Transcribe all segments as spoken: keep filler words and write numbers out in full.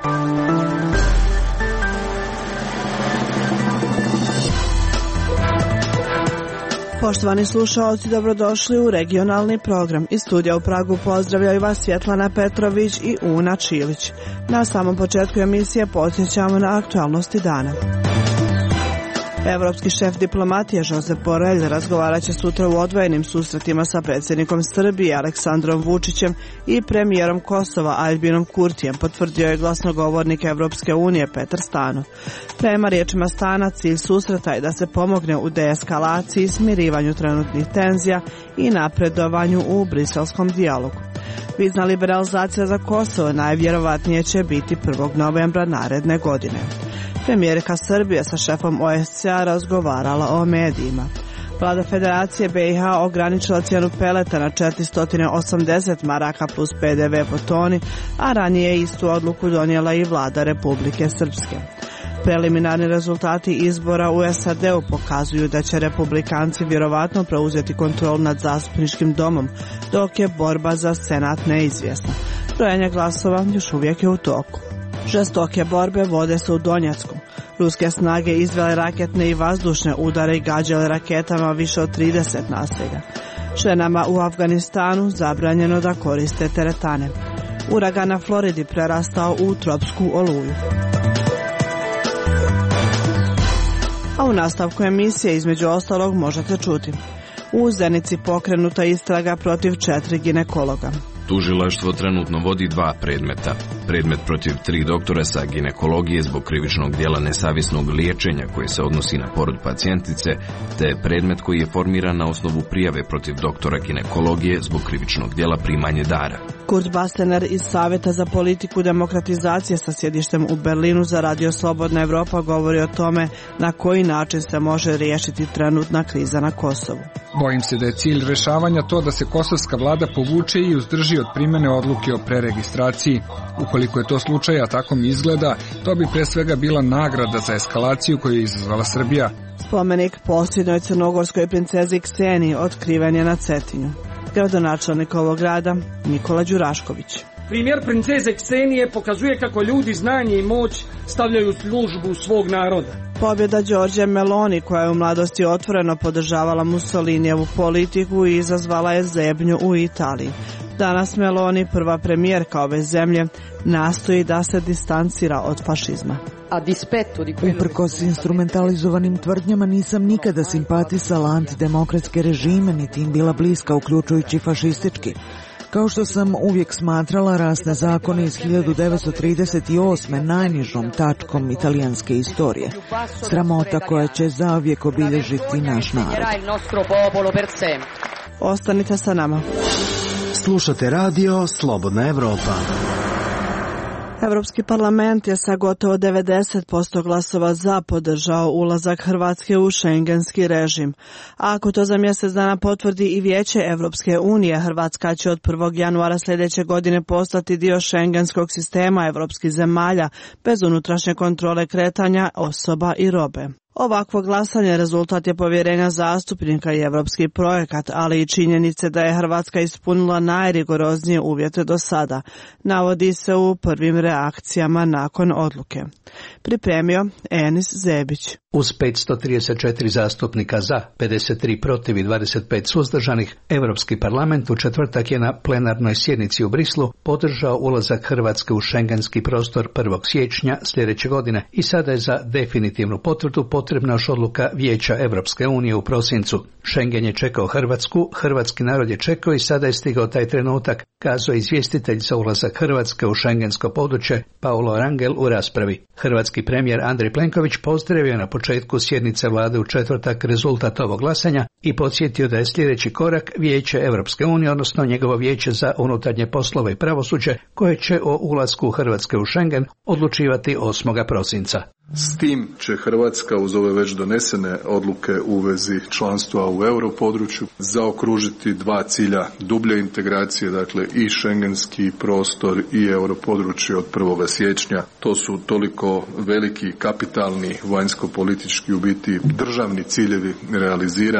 Poštovani slušalci, dobrodošli u regionalni program. Iz studija u Pragu pozdravljaju vas Svjetlana Petrović i Una Čilić. Na samom početku emisije podsjećamo na aktualnosti dana. Evropski šef diplomatije Josep Borrell razgovarat će sutra u odvojenim susretima sa predsjednikom Srbije Aleksandrom Vučićem i premijerom Kosova Aljbinom Kurtijem, potvrdio je glasnogovornik Evropske unije Petar Stano. Prema riječima Stana, cilj susreta je da se pomogne u deeskalaciji, smirivanju trenutnih tenzija i napredovanju u briselskom dijalogu. Vizna liberalizacija za Kosovo najvjerovatnije će biti prvog novembra naredne godine. Premijerka Srbije sa šefom O E S C A razgovarala o medijima. Vlada Federacije B i H ograničila cijenu peleta na četiristo osamdeset maraka plus P D V po toni, a ranije je istu odluku donijela i vlada Republike Srpske. Preliminarni rezultati izbora u S A D-u pokazuju da će republikanci vjerovatno preuzeti kontrolu nad zastupničkim domom, dok je borba za senat neizvjesna. Brojanje glasova još uvijek je u toku. Žestoke borbe vode se u Donjecku. Ruske snage izvele raketne i vazdušne udare i gađale raketama više od trideset naselja. Ženama u Afganistanu zabranjeno da koriste teretane. Uragan na Floridi prerastao u tropsku oluju. A u nastavku emisije između ostalog možete čuti. U Zenici pokrenuta istraga protiv četiri ginekologa. Tužilaštvo trenutno vodi dva predmeta. Predmet protiv tri doktora sa ginekologije zbog krivičnog djela nesavjesnog liječenja koje se odnosi na porod pacijentice, te predmet koji je formiran na osnovu prijave protiv doktora ginekologije zbog krivičnog djela primanje dara. Kurt Bastener iz Savjeta za politiku demokratizacije sa sjedištem u Berlinu za Radio Slobodna Evropa govori o tome na koji način se može riješiti trenutna kriza na Kosovu. Bojim se da je cilj rješavanja to da se kosovska vlada povuče i uzdrži od primjene odluke o preregistraciji. Ukoliko je to slučaj, a tako mi izgleda, to bi pre svega bila nagrada za eskalaciju koju je izazvala Srbija. Spomenik posljednjoj crnogorskoj princezi Kseniji otkriven je na Cetinju. Gradonačelnik ovog grada Nikola Đurašković. Primjer princeze Ksenije pokazuje kako ljudi znanje i moć stavljaju u službu svog naroda. Pobjeda Đorđe Meloni, koja je u mladosti otvoreno podržavala Mussolinijevu politiku i izazvala je zebnju u Italiji. Danas Meloni, prva premijerka ove zemlje, nastoji da se distancira od fašizma. Uprkos instrumentalizovanim tvrdnjama nisam nikada simpatisala antidemokratske režime, niti im bila bliska, uključujući fašistički. Kao što sam uvijek smatrala rasne zakone iz hiljadu devetsto trideset osme najnižom tačkom italijanske istorije. Sramota koja će zauvijek obilježiti naš narod. Ostanite sa nama. Slušate radio Slobodna Evropa. Europski parlament je sa gotovo devedeset posto glasova za podržao ulazak Hrvatske u šengenski režim. A ako to za mjesec dana potvrdi i Vijeće Evropske unije, Hrvatska će od prvog januara sljedeće godine postati dio šengenskog sistema evropskih zemalja bez unutrašnje kontrole kretanja osoba i robe. Ovakvo glasanje rezultat je povjerenja zastupnika i evropski projekat, ali i činjenice da je Hrvatska ispunila najrigoroznije uvjete do sada, navodi se u prvim reakcijama nakon odluke. Pripremio Enis Zebić. Uz petsto trideset četiri zastupnika za, pedeset tri protiv i dvadeset pet suzdržanih, Europski parlament u četvrtak je na plenarnoj sjednici u Brislu podržao ulazak Hrvatske u šengenski prostor prvog siječnja sljedeće godine i sada je za definitivnu potvrdu potrebna još odluka Vijeća Europske unije u prosincu. Schengen je čekao Hrvatsku, hrvatski narod je čekao i sada je stigao taj trenutak, kazao je izvjestitelj za ulazak Hrvatske u šengensko područje Paulo Rangel u raspravi. Hrvatski premijer Andrej Plenković pozdravio na početku sjednice vlade u četvrtak rezultat ovog glasanja i podsjetio da je sljedeći korak Vijeće Europske unije, odnosno njegovo Vijeće za unutarnje poslove i pravosuđe, koje će o ulasku Hrvatske u Schengen odlučivati osmog prosinca. S tim će Hrvatska uz ove već donesene odluke u vezi članstva u europodručju zaokružiti dva cilja dublje integracije, dakle i šengenski prostor i europodručje od prvog siječnja. To su toliko veliki, kapitalni, vanjsko-politički u biti državni ciljevi realizirani.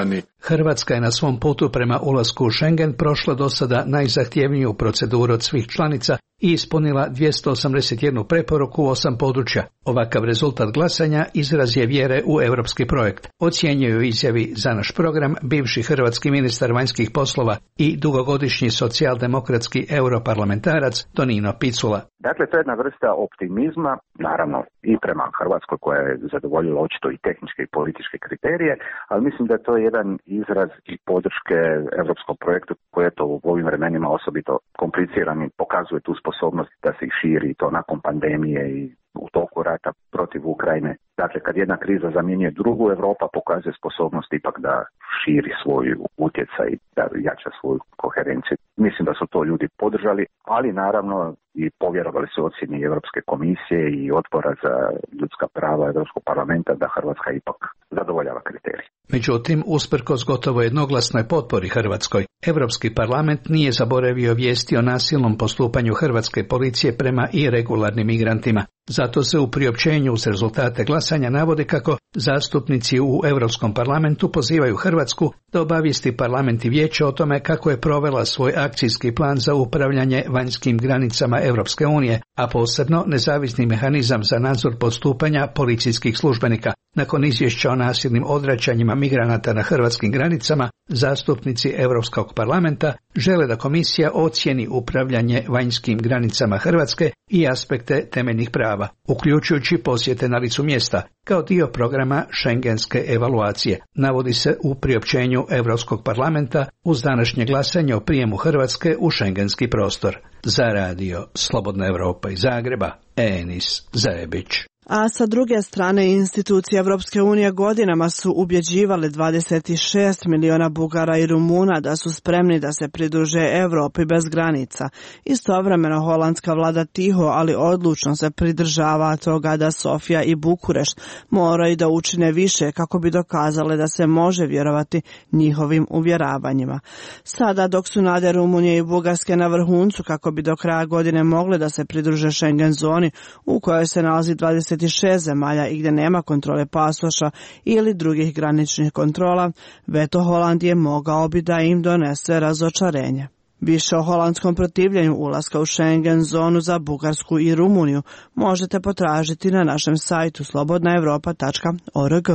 Hrvatska je na svom putu prema ulasku u Schengen prošla do sada najzahtjevniju proceduru od svih članica i ispunila dvjesto osamdeset jednu preporuku u osam područja. Ovakav rezultat glasanja izraz je vjere u europski projekt, ocjenjuju izjavi za naš program bivši hrvatski ministar vanjskih poslova i dugogodišnji socijaldemokratski europarlamentarac Tonino Picula. Dakle, to je jedna vrsta optimizma, naravno i prema Hrvatskoj koja je zadovoljila očito i tehničke i političke kriterije, ali mislim da je to jedan izraz i podrške europskom projektu koji je to u ovim vremenima osobito komplicirani, pokazuje tu sposobnost da se širi to nakon pandemije i u toku rata protiv Ukrajine. Dakle, kad jedna kriza zamjenjuje drugu, Europa pokazuje sposobnost ipak da širi svoj utjecaj, da jača svoju koherenciju. Mislim da su to ljudi podržali, ali naravno i povjerovali su ocjeni Europske komisije i Odbora za ljudska prava Europskog parlamenta da Hrvatska ipak zadovoljava kriterij. Međutim, usprkos gotovo jednoglasnoj potpori Hrvatskoj, Europski parlament nije zaboravio vijesti o nasilnom postupanju hrvatske policije prema iregularnim migrantima. Zato se u priopćenju uz rezultate glasanja navodi kako zastupnici u Europskom parlamentu pozivaju Hrvatsku da obavijesti parlament i vijeće o tome kako je provela svoj akcijski plan za upravljanje vanjskim granicama Europske unije, a posebno nezavisni mehanizam za nadzor postupanja policijskih službenika. Nakon izvješća o nasilnim odvraćanjima migranata na hrvatskim granicama, zastupnici Europskog parlamenta žele da komisija ocijeni upravljanje vanjskim granicama Hrvatske i aspekte temeljnih prava, uključujući posjete na licu mjesta, kao dio programa šengenske evaluacije, navodi se u priopćenju Europskog parlamenta uz današnje glasanje o prijemu Hrvatske u šengenski prostor. Za radio Slobodna Europa iz Zagreba, Enis Zajebić. A sa druge strane, institucije Evropske unije godinama su ubjeđivale dvadeset šest miliona Bugara i Rumuna da su spremni da se pridruže Europi bez granica. Istovremeno holandska vlada tiho, ali odlučno se pridržava toga da Sofija i Bukurešt moraju da učine više kako bi dokazale da se može vjerovati njihovim uvjeravanjima. Sada, dok su nade Rumunije i Bugarske na vrhuncu kako bi do kraja godine mogle da se pridruže Schengen zoni u kojoj se nalazi dvadeset šest zemalja i gdje nema kontrole pasoša ili drugih graničnih kontrola, veto Holandije mogao bi da im donese razočarenje. Više o holandskom protivljenju ulaska u Schengen zonu za Bugarsku i Rumuniju možete potražiti na našem sajtu slobodna europa tačka org.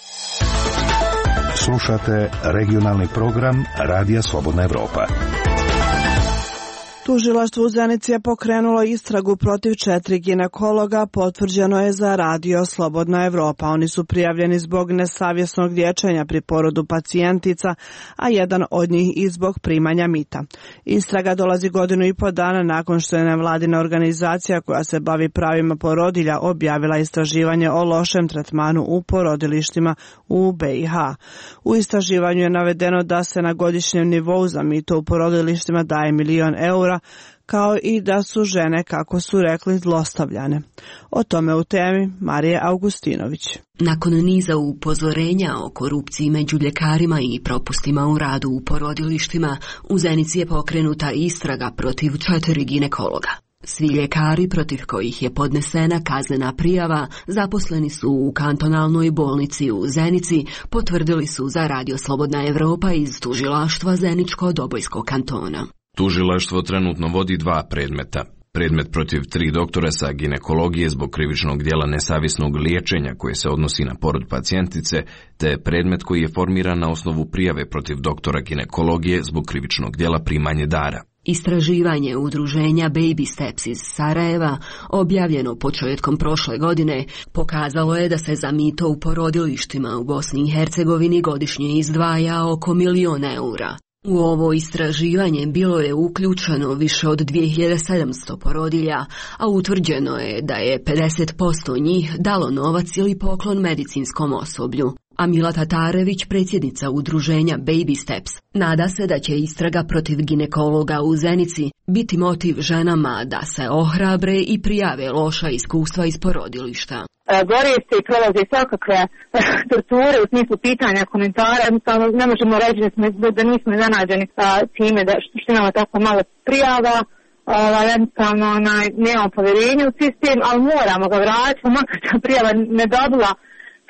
Slušate regionalni program Radija Slobodna Evropa. Tužilaštvo u Zenici je pokrenulo istragu protiv četiri ginekologa, potvrđeno je za radio Slobodna Evropa. Oni su prijavljeni zbog nesavjesnog liječenja pri porodu pacijentica, a jedan od njih i zbog primanja mita. Istraga dolazi godinu i po dana nakon što je nevladina organizacija koja se bavi pravima porodilja objavila istraživanje o lošem tretmanu u porodilištima u B i H. U istraživanju je navedeno da se na godišnjem nivou za mito u porodilištima daje milion eura, kao i da su žene, kako su rekli, zlostavljane. O tome u temi Marije Augustinović. Nakon niza upozorenja o korupciji među ljekarima i propustima u radu u porodilištima, u Zenici je pokrenuta istraga protiv četiri ginekologa. Svi ljekari protiv kojih je podnesena kaznena prijava zaposleni su u kantonalnoj bolnici u Zenici, potvrdili su za radio Slobodna Evropa iz tužilaštva Zeničko-Dobojskog kantona. Tužilaštvo trenutno vodi dva predmeta. Predmet protiv tri doktora sa ginekologije zbog krivičnog djela nesavjesnog liječenja koje se odnosi na porod pacijentice, te predmet koji je formiran na osnovu prijave protiv doktora ginekologije zbog krivičnog djela primanje dara. Istraživanje udruženja Baby Steps iz Sarajeva, objavljeno početkom prošle godine, pokazalo je da se za mito u porodilištima u Bosni i Hercegovini godišnje izdvaja oko milion eura. U ovo istraživanje bilo je uključeno više od dvije hiljade sedamsto porodilja, a utvrđeno je da je pedeset posto njih dalo novac ili poklon medicinskom osoblju. Amila Tatarević, predsjednica udruženja Baby Steps, nada se da će istraga protiv ginekologa u Zenici biti motiv ženama da se ohrabre i prijave loša iskustva iz porodilišta. Bore se i prolaze svakakve torture u smislu pitanja, komentara, jednostavno ne možemo reći da, smo, da nismo zanađeni sa time da što imamo tako malo prijava, ovaj, jednostavno onaj, nemamo povjerenje u sistem, ali moramo ga vratiti, makar ta prijava ne dobila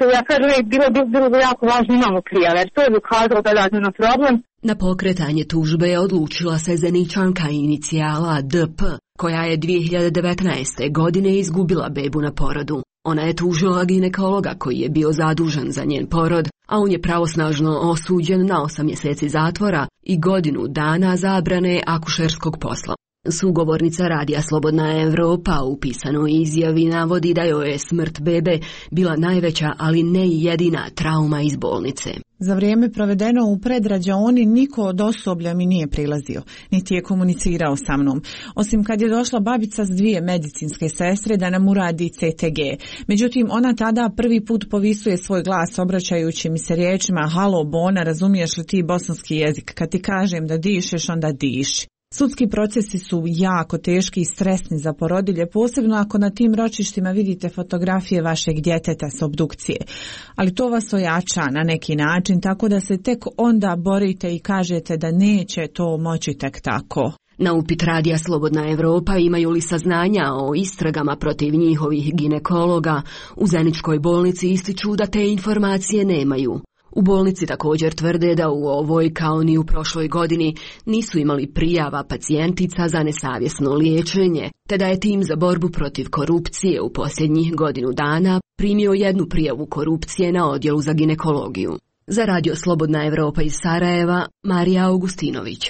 što ja kažem uvijek bilo, bilo, bilo bi jako važno imamo prijave, jer to je ukazalo dodatno na problem. Na pokretanje tužbe je odlučila se Zeničanka inicijala D P, koja je dvije hiljade devetnaeste. godine izgubila bebu na porodu. Ona je tužila ginekologa koji je bio zadužen za njen porod, a on je pravosnažno osuđen na osam mjeseci zatvora i godinu dana zabrane akušerskog posla. Sugovornica Radija Slobodna Evropa u pisanoj izjavi navodi da joj je smrt bebe bila najveća, ali ne i jedina trauma iz bolnice. Za vrijeme provedeno u predrađaoni niko od osoblja mi nije prilazio, niti je komunicirao sa mnom, osim kad je došla babica s dvije medicinske sestre da nam uradi C T G. Međutim, ona tada prvi put povisuje svoj glas obraćajući mi se riječima: halo Bona, razumiješ li ti bosanski jezik? Kad ti kažem da dišeš, onda diši. Sudski procesi su jako teški i stresni za porodilje, posebno ako na tim ročištima vidite fotografije vašeg djeteta s obdukcije. Ali to vas ojača na neki način, tako da se tek onda borite i kažete da neće to moći tek tako. Na upit Radija Slobodna Evropa imaju li saznanja o istragama protiv njihovih ginekologa, u Zeničkoj bolnici ističu da te informacije nemaju. U bolnici također tvrde da u ovoj, kao ni u prošloj godini, nisu imali prijava pacijentica za nesavjesno liječenje, te da je tim za borbu protiv korupcije u posljednjih godinu dana primio jednu prijavu korupcije na odjelu za ginekologiju. Za Radio Slobodna Evropa iz Sarajeva, Marija Augustinović.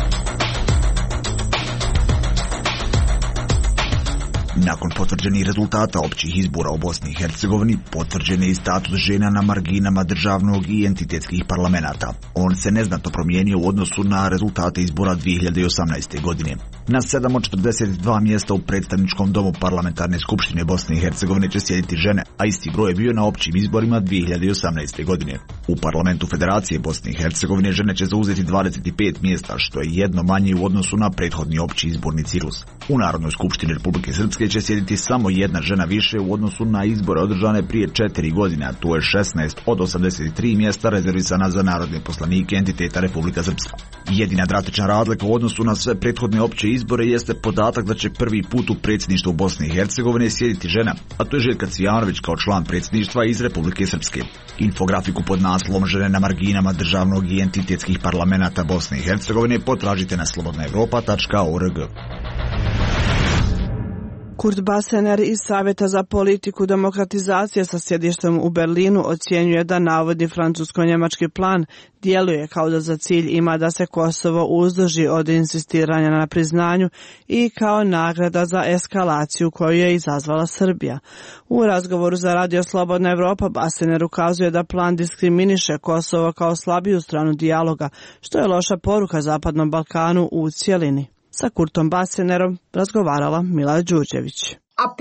Nakon potvrđenih rezultata općih izbora u Bosni i Hercegovini, potvrđen je i status žena na marginama državnog i entitetskih parlamenata. On se neznatno promijenio u odnosu na rezultate izbora dvije hiljade osamnaeste. godine. Na sedam od četrdeset dva mjesta u predstavničkom domu parlamentarne skupštine Bosne i Hercegovine će sjediti žene, a isti broj je bio na općim izborima dvije hiljade osamnaeste. godine. U parlamentu Federacije Bosne i Hercegovine žene će zauzeti dvadeset pet mjesta, što je jedno manje u odnosu na prethodni opći izborni ciklus. U Narodnoj skupštini Republike Srpske će sjediti samo jedna žena više u odnosu na izbore održane prije četiri godine, a to je šesnaest od osamdeset tri mjesta rezervisana za narodne poslanike entiteta Republika Srpska. Jedina drastična razlika u odnosu na sve prethodne opće izbore jeste podatak da će prvi put u predsjedništvu Bosne i Hercegovine sjediti žena, a to je Željka Cvijanović kao član predsjedništva iz Republike Srpske. Infografiku pod naslovom Žene na marginama državnog i entitetskih parlamenata Bosne i Hercegovine potražite na slobodna evropa tačka org. Kurt Basener iz Savjeta za politiku demokratizacije sa sjedištem u Berlinu ocjenjuje da navodni francusko-njemački plan djeluje kao da za cilj ima da se Kosovo uzdrži od insistiranja na priznanju i kao nagrada za eskalaciju koju je izazvala Srbija. U razgovoru za Radio Slobodna Evropa Basener ukazuje da plan diskriminiše Kosovo kao slabiju stranu dijaloga, što je loša poruka Zapadnom Balkanu u cjelini. Sa Kurtom Basenerom razgovarala Mila Đurđević.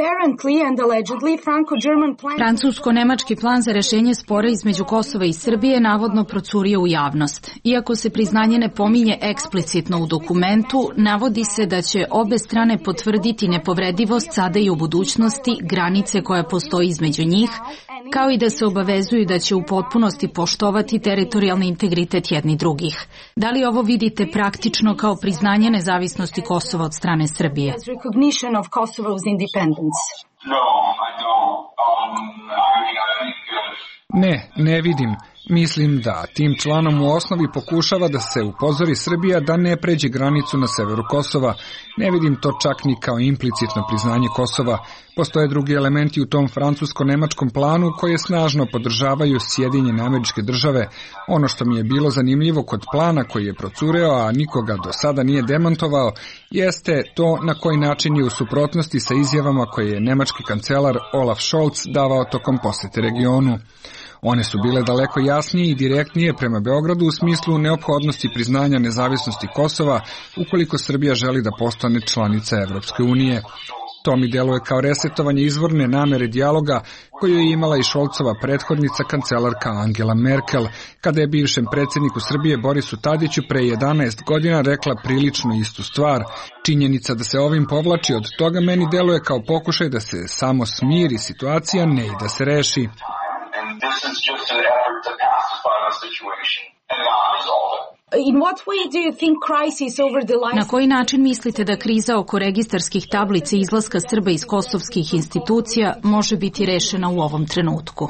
Francusko-nemački plan za rješenje spora između Kosova i Srbije navodno procurio u javnost. Iako se priznanje ne pominje eksplicitno u dokumentu, navodi se da će obe strane potvrditi nepovredivost sada i u budućnosti granice koja postoji između njih, kao i da se obavezuju da će u potpunosti poštovati teritorijalni integritet jedni drugih. Da li ovo vidite praktično kao priznanje nezavisnosti Kosova od strane Srbije? Ne, ne vidim. Mislim da tim članom u osnovi pokušava da se upozori Srbija da ne pređe granicu na severu Kosova. Ne vidim to čak ni kao implicitno priznanje Kosova. Postoje drugi elementi u tom francusko-nemačkom planu koje snažno podržavaju Sjedinjene Američke Države. Ono što mi je bilo zanimljivo kod plana koji je procureo, a nikoga do sada nije demantovao, jeste to na koji način je u suprotnosti sa izjavama koje je nemački kancelar Olaf Scholz davao tokom posjete regionu. One su bile daleko jasnije i direktnije prema Beogradu u smislu neophodnosti priznanja nezavisnosti Kosova ukoliko Srbija želi da postane članica Evropske unije. To mi deluje kao resetovanje izvorne namere dijaloga koju je imala i Šolcova prethodnica kancelarka Angela Merkel, kada je bivšem predsjedniku Srbije Borisu Tadiću pre jedanaest godina rekla prilično istu stvar. Činjenica da se ovim povlači od toga meni deluje kao pokušaj da se samo smiri situacija, ne i da se reši. Na koji način mislite da kriza oko registarskih tablica izlaska Srba iz kosovskih institucija može biti rešena u ovom trenutku?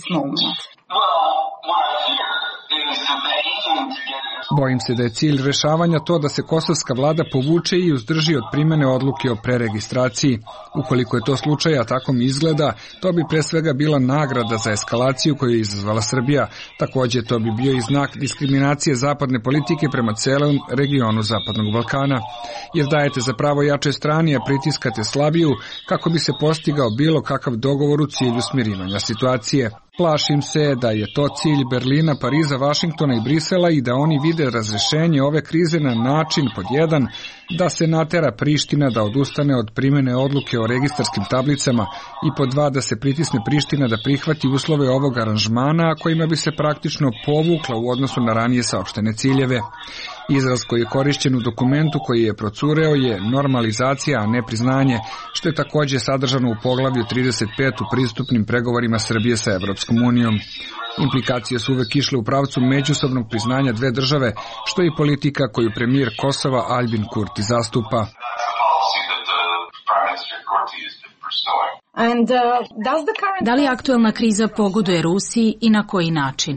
Bojim se da je cilj rešavanja to da se kosovska vlada povuče i uzdrži od primene odluke o preregistraciji. Ukoliko je to slučaj, a tako mi izgleda, to bi pre svega bila nagrada za eskalaciju koju je izazvala Srbija. Takođe, to bi bio i znak diskriminacije zapadne politike prema celom regionu Zapadnog Balkana. Jer dajete za pravo jačoj strani, a pritiskate slabiju kako bi se postigao bilo kakav dogovor u cilju smirivanja situacije. Plašim se da je to cilj Berlina, Pariza, Vašingtona i Brisela i da oni vide razrešenje ove krize na način pod jedan da se natera Priština da odustane od primene odluke o registarskim tablicama i pod dva da se pritisne Priština da prihvati uslove ovog aranžmana kojima bi se praktično povukla u odnosu na ranije saopštene ciljeve. Izraz koji je korišćen u dokumentu koji je procureo je normalizacija, a ne priznanje, što je takođe sadržano u poglavlju trideset pet u pristupnim pregovorima Srbije sa Evropskom unijom. Implikacije su uvek išle u pravcu međusobnog priznanja dve države, što je i politika koju premijer Kosova Aljbin Kurti zastupa. Da li aktuelna kriza pogoduje Rusiji i na koji način?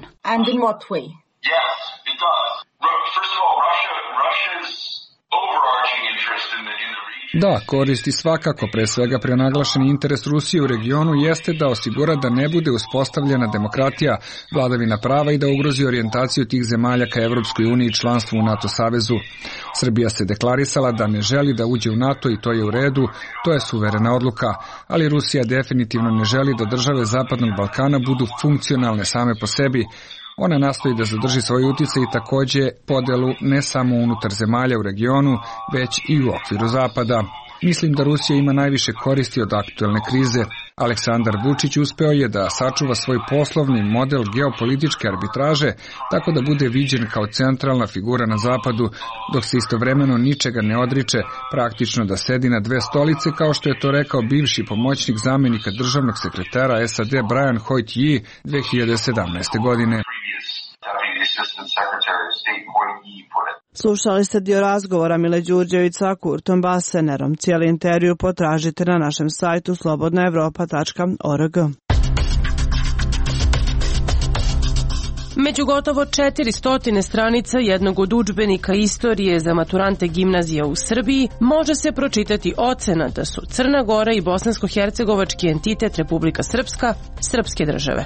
Da, koristi svakako, pre svega prenaglašeni interes Rusije u regionu jeste da osigura da ne bude uspostavljena demokratija, vladavina prava i da ugrozi orijentaciju tih zemalja ka Evropskoj uniji i članstvu u NATO savezu. Srbija se deklarisala da ne želi da uđe u NATO i to je u redu, to je suverena odluka, ali Rusija definitivno ne želi da države Zapadnog Balkana budu funkcionalne same po sebi. Ona nastoji da zadrži svoj uticaj i takođe podelu ne samo unutar zemalja u regionu, već i u okviru Zapada. Mislim da Rusija ima najviše koristi od aktuelne krize. Aleksandar Vučić uspeo je da sačuva svoj poslovni model geopolitičke arbitraže tako da bude viđen kao centralna figura na Zapadu, dok se istovremeno ničega ne odriče, praktično da sedi na dve stolice, kao što je to rekao bivši pomoćnik zamenika državnog sekretara S A D Brian Hoyt-Yi dve hiljade sedamnaeste. godine. Slušali ste dio razgovora Mile Đurđević sa Kurtom Basenerom. Cijeli intervju potražite na našem sajtu slobodna evropa tačka org. Među gotovo četiristo stranica jednog od udžbenika istorije za maturante gimnazija u Srbiji može se pročitati ocena da su Crna Gora i bosansko-hercegovački entitet Republika Srpska, srpske države.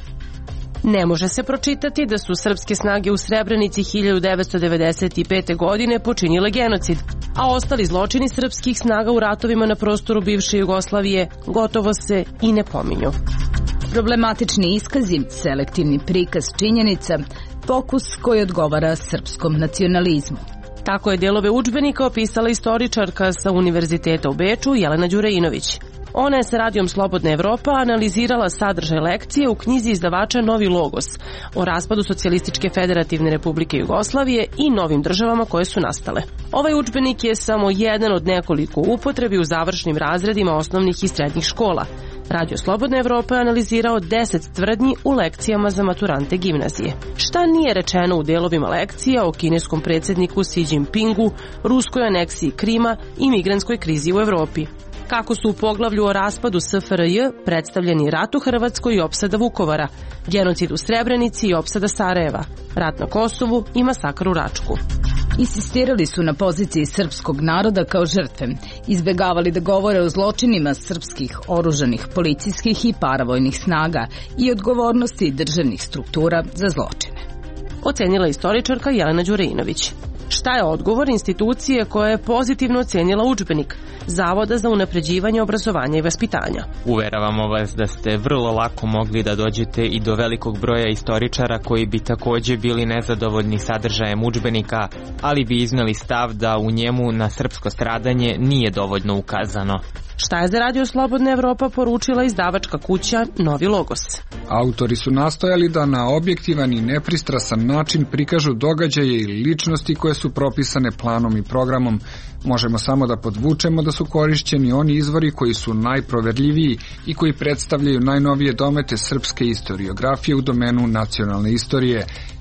Ne može se pročitati da su srpske snage u Srebrenici hiljadu devetsto devedeset pete. godine počinile genocid, a ostali zločini srpskih snaga u ratovima na prostoru bivše Jugoslavije gotovo se i ne pominju. Problematični iskazi, selektivni prikaz činjenica, fokus koji odgovara srpskom nacionalizmu. Tako je delove udžbenika opisala istoričarka sa Univerziteta u Beču Jelena Đurejinović. Ona je sa radijom Slobodna Evropa analizirala sadržaj lekcije u knjizi izdavača Novi Logos o raspadu Socijalističke federativne republike Jugoslavije i novim državama koje su nastale. Ovaj udžbenik je samo jedan od nekoliko upotrebi u završnim razredima osnovnih i srednjih škola. Radio Slobodna Evropa je analizirao deset tvrdnji u lekcijama za maturante gimnazije. Šta nije rečeno u delovima lekcija o kineskom predsjedniku Xi Jinpingu, ruskoj aneksiji Krima i migrantskoj krizi u Evropi? Kako su u poglavlju o raspadu S F R J predstavljeni rat u Hrvatskoj i opsada Vukovara, genocid u Srebrenici i opsada Sarajeva, rat na Kosovu i masakr u Račku. Insistirali su na poziciji srpskog naroda kao žrtve, izbegavali da govore o zločinima srpskih oružanih policijskih i paravojnih snaga i odgovornosti državnih struktura za zločine. Ocenila istoričarka Jelena Đurejinović. Šta je odgovor institucije koja je pozitivno ocenila udžbenik, Zavoda za unapređivanje obrazovanja i vaspitanja? Uveravamo vas da ste vrlo lako mogli da dođete i do velikog broja istoričara koji bi takođe bili nezadovoljni sadržajem udžbenika, ali bi izneli stav da u njemu na srpsko stradanje nije dovoljno ukazano. Šta je za Radio Slobodna Evropa poručila izdavačka kuća Novi Logos? Autori su nastojali da na objektivan i nepristrasan način prikažu događaje i ličnosti koje su propisane planom i programom. Možemo samo da podvučemo da su korišćeni oni izvori koji su najproverljiviji i koji predstavljaju najnovije domete srpske istoriografije u domenu nacionalne istorije.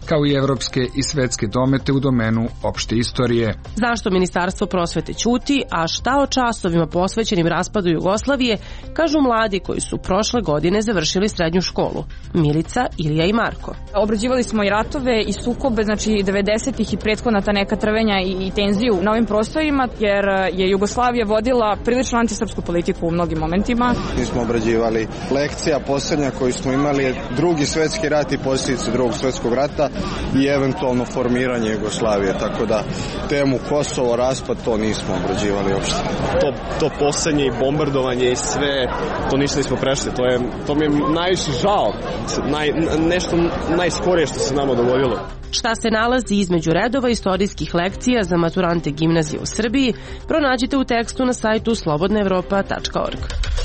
kao i evropske i svetske domete u domenu opšte istorije. Zašto Ministarstvo prosvete ćuti, a šta o časovima posvećenim raspadu Jugoslavije kažu mladi koji su prošle godine završili srednju školu? Milica, Ilija i Marko. Obrađivali smo i ratove i sukobe, znači devedesetih i prethodna ta neka trvenja i, i tenziju na ovim prostorima, jer je Jugoslavija vodila prilično antisrpsku politiku u mnogim momentima. Mi smo obrađivali lekcija posljednja koju smo imali drugi svjetski rat i posljedice drugog svjetskog rata i eventualno formiranje Jugoslavije, tako da temu Kosovo, raspad, to nismo obrađivali uopšte. To, to posljednje i bombardovanje i sve, to ništa nismo prešli, to, je, to mi je najviše žao, Naj, nešto najskorije što se nama dogodilo. Šta se nalazi između redova istorijskih lekcija za maturante gimnazije u Srbiji, pronađite u tekstu na sajtu slobodna evropa tačka org.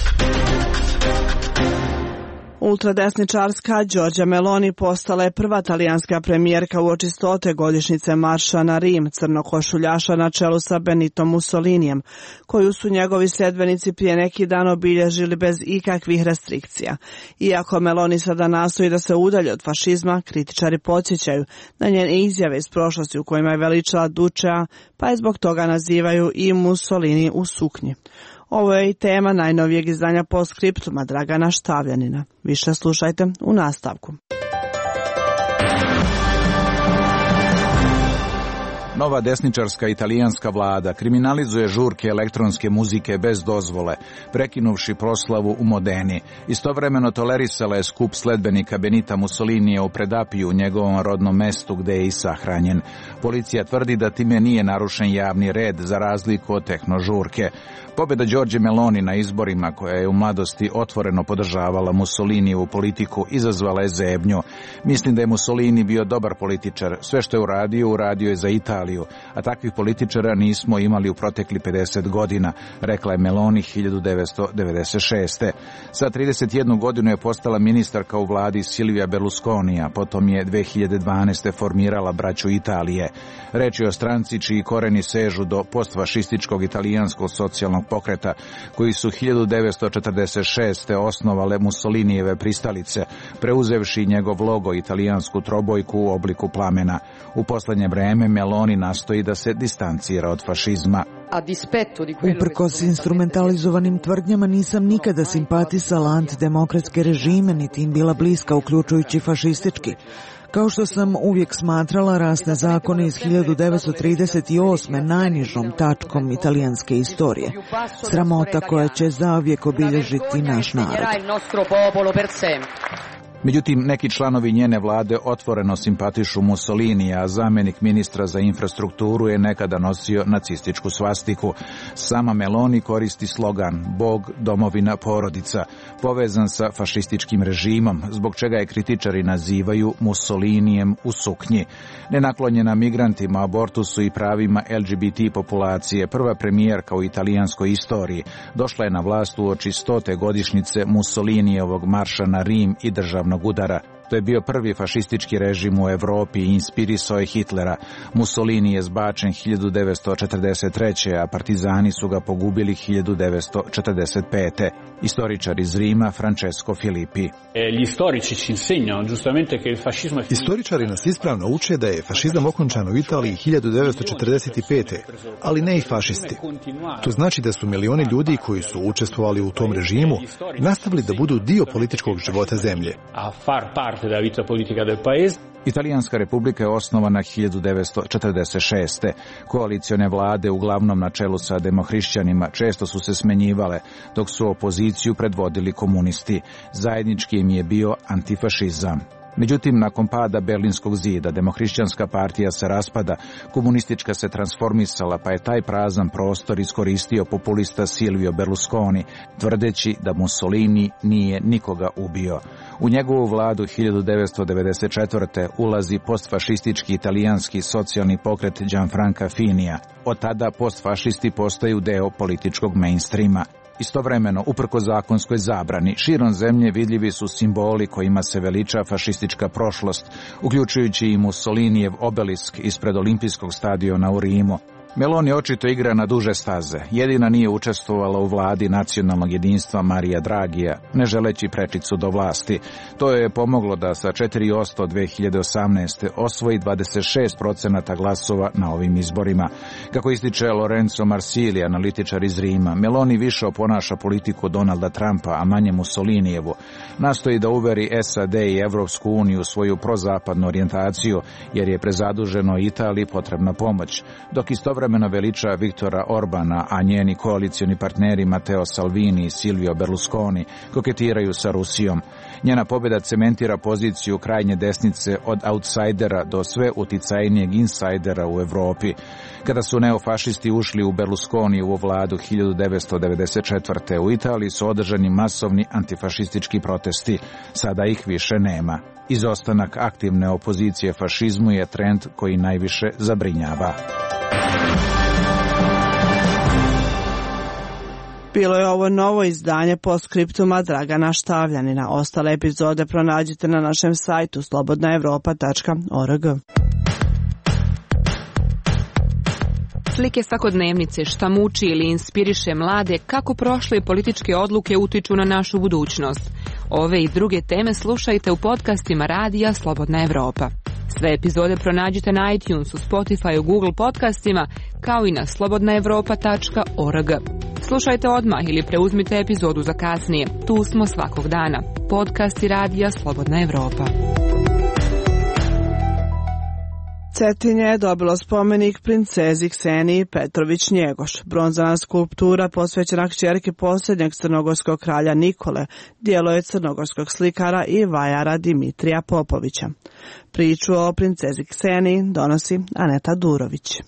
Ultradesničarska Giorgia Meloni postala je prva talijanska premijerka uoči stote godišnjice marša na Rim, crnokošuljaša na čelu sa Benitom Mussolinijem, koju su njegovi sljedbenici prije neki dan obilježili bez ikakvih restrikcija. Iako Meloni sada nastoji da se udalji od fašizma, kritičari podsjećaju na njene izjave iz prošlosti u kojima je veličala Dučea, pa je zbog toga nazivaju i Mussolini u suknji. Ovo je i tema najnovijeg izdanja Postscriptuma Dragana Štavljanina. Više slušajte u nastavku. Nova desničarska italijanska vlada kriminalizuje žurke elektronske muzike bez dozvole, prekinuvši proslavu u Modeni. Istovremeno tolerisala je skup sledbenika Benita Mussolinija u Predapiju, u njegovom rodnom mestu gde je i sahranjen. Policija tvrdi da time nije narušen javni red za razliku od tehnožurke. Pobjeda Giorgie Meloni na izborima, koja je u mladosti otvoreno podržavala Mussolinijevu politiku, izazvala je zebnju. Mislim da je Mussolini bio dobar političar. Sve što je uradio, uradio je za Italiju, a takvih političara nismo imali u protekli pedeset godina, rekla je Meloni hiljadu devetsto devedeset šeste. Sa trideset jednu godinu je postala ministarka u vladi Silvija Berlusconija, potom je dve hiljade dvanaeste formirala Braću Italije. Reč je o stranci čiji koreni sežu do postfašističkog italijanskog socijalnog pokreta, koji su hiljadu devetsto četrdeset šeste osnovale Mussolinijeve pristalice, preuzevši njegov logo, italijansku trobojku u obliku plamena. U poslednje vreme Meloni nastoji da se distancira od fašizma. Uprkos instrumentalizovanim tvrdnjama nisam nikada simpatisala antidemokratske režime, niti im bila bliska, uključujući fašistički. Kao što sam uvijek smatrala rasne zakone iz hiljadu devetsto trideset osme najnižom tačkom italijanske istorije. Sramota koja će zauvijek obilježiti naš narod. Međutim, neki članovi njene vlade otvoreno simpatišu Mussolinija, a zamjenik ministra za infrastrukturu je nekada nosio nacističku svastiku. Sama Meloni koristi slogan Bog, domovina, porodica, povezan sa fašističkim režimom, zbog čega je kritičari nazivaju Mussolinijem u suknji. Nenaklonjena migrantima, abortusu i pravima L G B T populacije, prva premijerka u italijanskoj istoriji, došla je na vlast uoči stote godišnjice Mussolinijevog marša na Rim i državnog udara. To je bio prvi fašistički režim u Evropi i inspirisao je Hitlera. Mussolini je zbačen hiljadu devetsto četrdeset treće. a partizani su ga pogubili hiljadu devetsto četrdeset pete. Istoričar iz Rima Francesco Filippi. Istoričari nas ispravno uče da je fašizam okončan u Italiji hiljadu devetsto četrdeset pete. ali ne i fašisti. To znači da su milioni ljudi koji su učestvovali u tom režimu nastavili da budu dio političkog života zemlje. Italijanska republika je osnovana hiljadu devetsto četrdeset šeste. Koalicione vlade, uglavnom na čelu sa demohrišćanima, često su se smenjivale, dok su opoziciju predvodili komunisti. Zajednički im je bio antifašizam. Međutim, nakon pada Berlinskog zida, demohrišćanska partija se raspada, komunistička se transformisala, pa je taj prazan prostor iskoristio populista Silvio Berlusconi, tvrdeći da Mussolini nije nikoga ubio. U njegovu vladu hiljadu devetsto devedeset četvrte. ulazi postfašistički italijanski socijalni pokret Gianfranca Finija. Od tada postfašisti postaju deo političkog mainstreama. Istovremeno, uprkos zakonskoj zabrani, širom zemlje vidljivi su simboli kojima se veliča fašistička prošlost, uključujući i Mussolinijev obelisk ispred olimpijskog stadiona u Rimu. Meloni očito igra na duže staze. Jedina nije učestvovala u vladi nacionalnog jedinstva Marija Dragija, ne želeći prečicu do vlasti. To je pomoglo da sa četiri posto dve hiljade osamnaeste. osvoji dvadeset šest procenata glasova na ovim izborima. Kako ističe Lorenzo Marsili, analitičar iz Rima, Meloni više oponaša politiku Donalda Trumpa, a manje Mussolinijevu. Nastoji da uveri S A D i Evropsku uniju svoju prozapadnu orijentaciju, jer je prezaduženo Italiji potrebna pomoć, dok istovremeno veliča Viktora Orbana, a njeni koalicioni partneri Matteo Salvini i Silvio Berlusconi koketiraju sa Rusijom. Njena pobjeda cementira poziciju krajnje desnice od outsidera do sve uticajnijeg insajdera u Evropi. Kada su neofašisti ušli u Berlusconijevu vladu hiljadu devetsto devedeset četvrte. u Italiji su održani masovni antifašistički protesti. Sada ih više nema. Izostanak aktivne opozicije fašizmu je trend koji najviše zabrinjava. Bilo je ovo novo izdanje Postscriptuma Dragana Štavljanina. Ostale epizode pronađite na našem sajtu slobodna evropa tačka org. Slike svakodnevnice, šta muči ili inspiriše mlade, kako prošle političke odluke utiču na našu budućnost. Ove i druge teme slušajte u podcastima Radija Slobodna Evropa. Sve epizode pronađite na iTunesu, Spotifyu, Google podcastima, kao i na slobodna evropa tačka org. Slušajte odmah ili preuzmite epizodu za kasnije. Tu smo svakog dana. Podcasti Radija Slobodna Evropa. Cetinje je dobilo spomenik princezi Kseniji Petrović-Njegoš. Bronzana skulptura posvećena kćerki posljednjeg crnogorskog kralja Nikole, djelo je crnogorskog slikara i vajara Dimitrija Popovića. Priču o princezi Kseniji donosi Aneta Durović.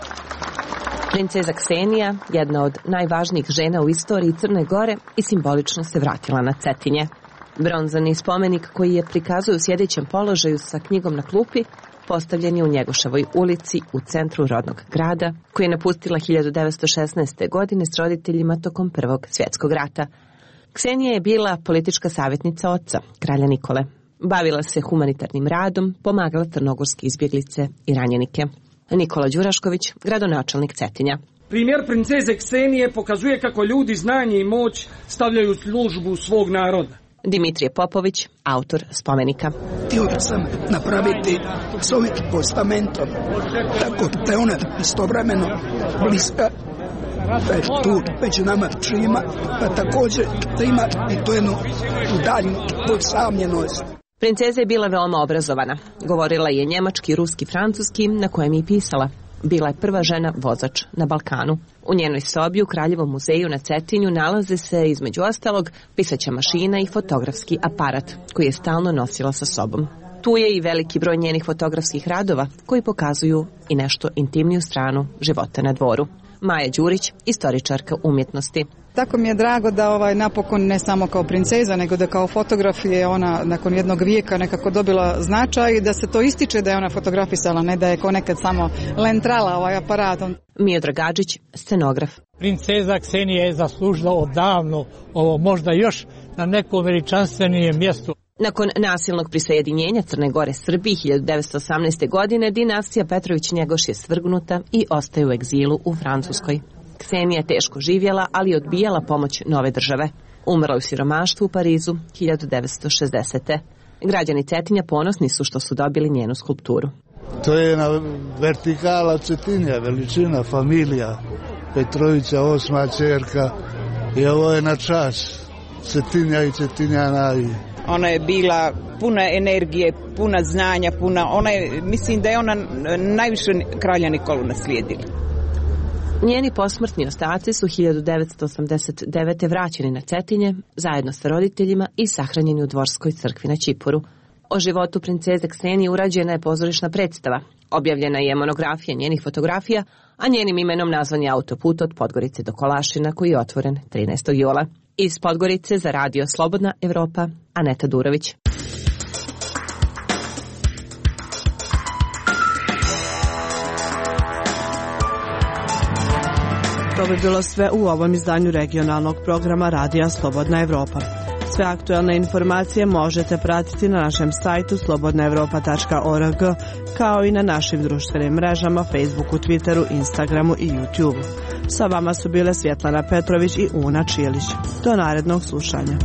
Princeza Ksenija, jedna od najvažnijih žena u istoriji Crne Gore, i simbolično se vratila na Cetinje. Bronzani spomenik koji je prikazuje u sjedećem položaju sa knjigom na klupi, postavljen je u Njegoševoj ulici u centru rodnog grada, koji je napustila hiljadu devetsto šesnaeste. godine s roditeljima tokom Prvog svjetskog rata. Ksenija je bila politička savjetnica oca, kralja Nikole. Bavila se humanitarnim radom, pomagala crnogorske izbjeglice i ranjenike. Nikola Đurašković, gradonačelnik Cetinja. Primjer princeze Ksenije pokazuje kako ljudi znanje i moć stavljaju u službu svog naroda. Dimitrije Popović, autor spomenika. Htio sam napraviti s ovim postamentom, tako da je ona istovremeno bliska, da je tu među nama čima, pa također da ima i to jednu daljnu podsamljenost. Princeza je bila veoma obrazovana. Govorila je njemački, ruski, francuski, na kojem je i pisala. Bila je prva žena vozač na Balkanu. U njenoj sobi u Kraljevom muzeju na Cetinju nalaze se, između ostalog, pisaća mašina i fotografski aparat, koji je stalno nosila sa sobom. Tu je i veliki broj njenih fotografskih radova, koji pokazuju i nešto intimniju stranu života na dvoru. Maja Đurić, istoričarka umjetnosti. Tako mi je drago da ovaj napokon ne samo kao princeza, nego da kao fotograf je ona nakon jednog vijeka nekako dobila značaj i da se to ističe da je ona fotografisala, ne da je ko nekad samo lentrala ovaj aparatom. Miodrag Gadžić, scenograf. Princeza Ksenija je zaslužila odavno ovo, možda još na nekom veličanstvenijem mjestu. Nakon nasilnog prisajedinjenja Crne Gore Srbiji hiljadu devetsto osamnaeste. godine dinastija Petrović-Njegoš je svrgnuta i ostaje u egzilu u Francuskoj. Ksenija je teško živjela, ali je odbijala pomoć nove države. Umrla u siromaštvu u Parizu hiljadu devetsto šezdesete. Građani Cetinja ponosni su što su dobili njenu skulpturu. To je jedna vertikala Cetinja, veličina, familija Petrovića, osma čerka, i ovo je na čast Cetinja i Cetinjana. Ona je bila puna energije, puna znanja, puna, ona je, mislim da je ona najviše kralja Nikolu naslijedila. Njeni posmrtni ostaci su hiljadu devetsto osamdeset devete. vraćeni na Cetinje, zajedno sa roditeljima i sahranjeni u Dvorskoj crkvi na Ćipuru. O životu princeze Ksenije urađena je pozorišna predstava. Objavljena je monografija njenih fotografija, a njenim imenom nazvan je autoput od Podgorice do Kolašina, koji je otvoren trinaestog jula. Iz Podgorice za Radio Slobodna Evropa, Aneta Durović. To bi bilo sve u ovom izdanju regionalnog programa Radija Slobodna Evropa. Sve aktuelne informacije možete pratiti na našem sajtu slobodna evropa tačka org, kao i na našim društvenim mrežama Facebooku, Twitteru, Instagramu i YouTubeu. Sa vama su bile Svjetlana Petrović i Una Čilić. Do narednog slušanja.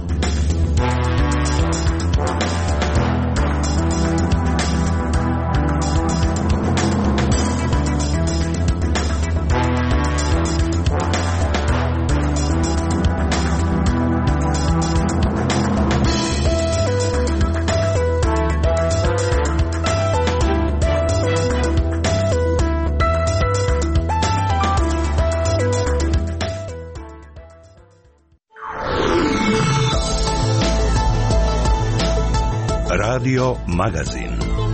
Radio Magazin.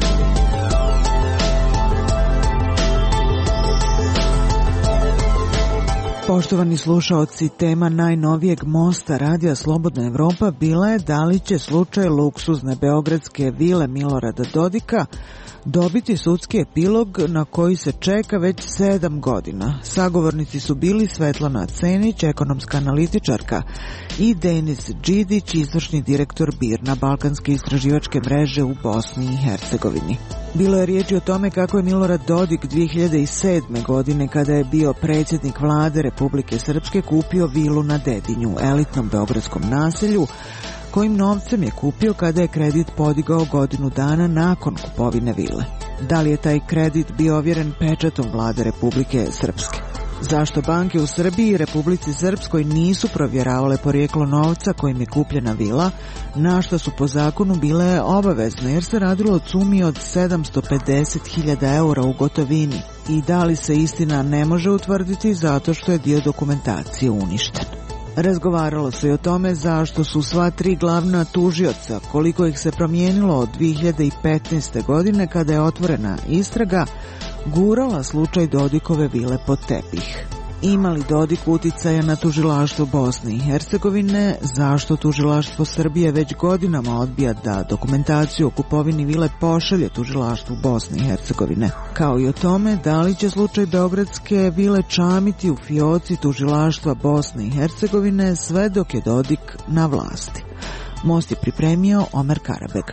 Poštovani slušaoci, tema najnovijeg mosta Radija Slobodna Evropa bila je da li će slučaj luksuzne beogradske vile Milorada Dodika dobiti sudski epilog na koji se čeka već sedam godina. Sagovornici su bili Svetlana Cenić, ekonomska analitičarka, i Denis Đidić, izvršni direktor BIRN-a, Balkanske istraživačke mreže u Bosni i Hercegovini. Bilo je riječi o tome kako je Milorad Dodik dvije hiljade sedme. godine, kada je bio predsjednik vlade Republike Srpske, kupio vilu na Dedinju, elitnom beogradskom naselju, kojim novcem je kupio kada je kredit podigao godinu dana nakon kupovine vile. Da li je taj kredit bio ovjeren pečatom vlade Republike Srpske? Zašto banke u Srbiji i Republici Srpskoj nisu provjeravale porijeklo novca kojim je kupljena vila, na što su po zakonu bile obavezne, jer se radilo o sumi od sedamsto pedeset hiljada eura u gotovini? I da li se istina ne može utvrditi zato što je dio dokumentacije uništen? Razgovaralo se i o tome zašto su sva tri glavna tužioca, koliko ih se promijenilo od dvije hiljade petnaeste. godine kada je otvorena istraga, gurala slučaj Dodikove vile pod tepih. Ima li Dodik uticaja na tužilaštvo Bosne i Hercegovine? Zašto tužilaštvo Srbije već godinama odbija da dokumentaciju o kupovini vile pošalje tužilaštvu Bosne i Hercegovine? Kao i o tome da li će slučaj beogradske vile čamiti u fioci tužilaštva Bosne i Hercegovine sve dok je Dodik na vlasti. Most je pripremio Omer Karabeg.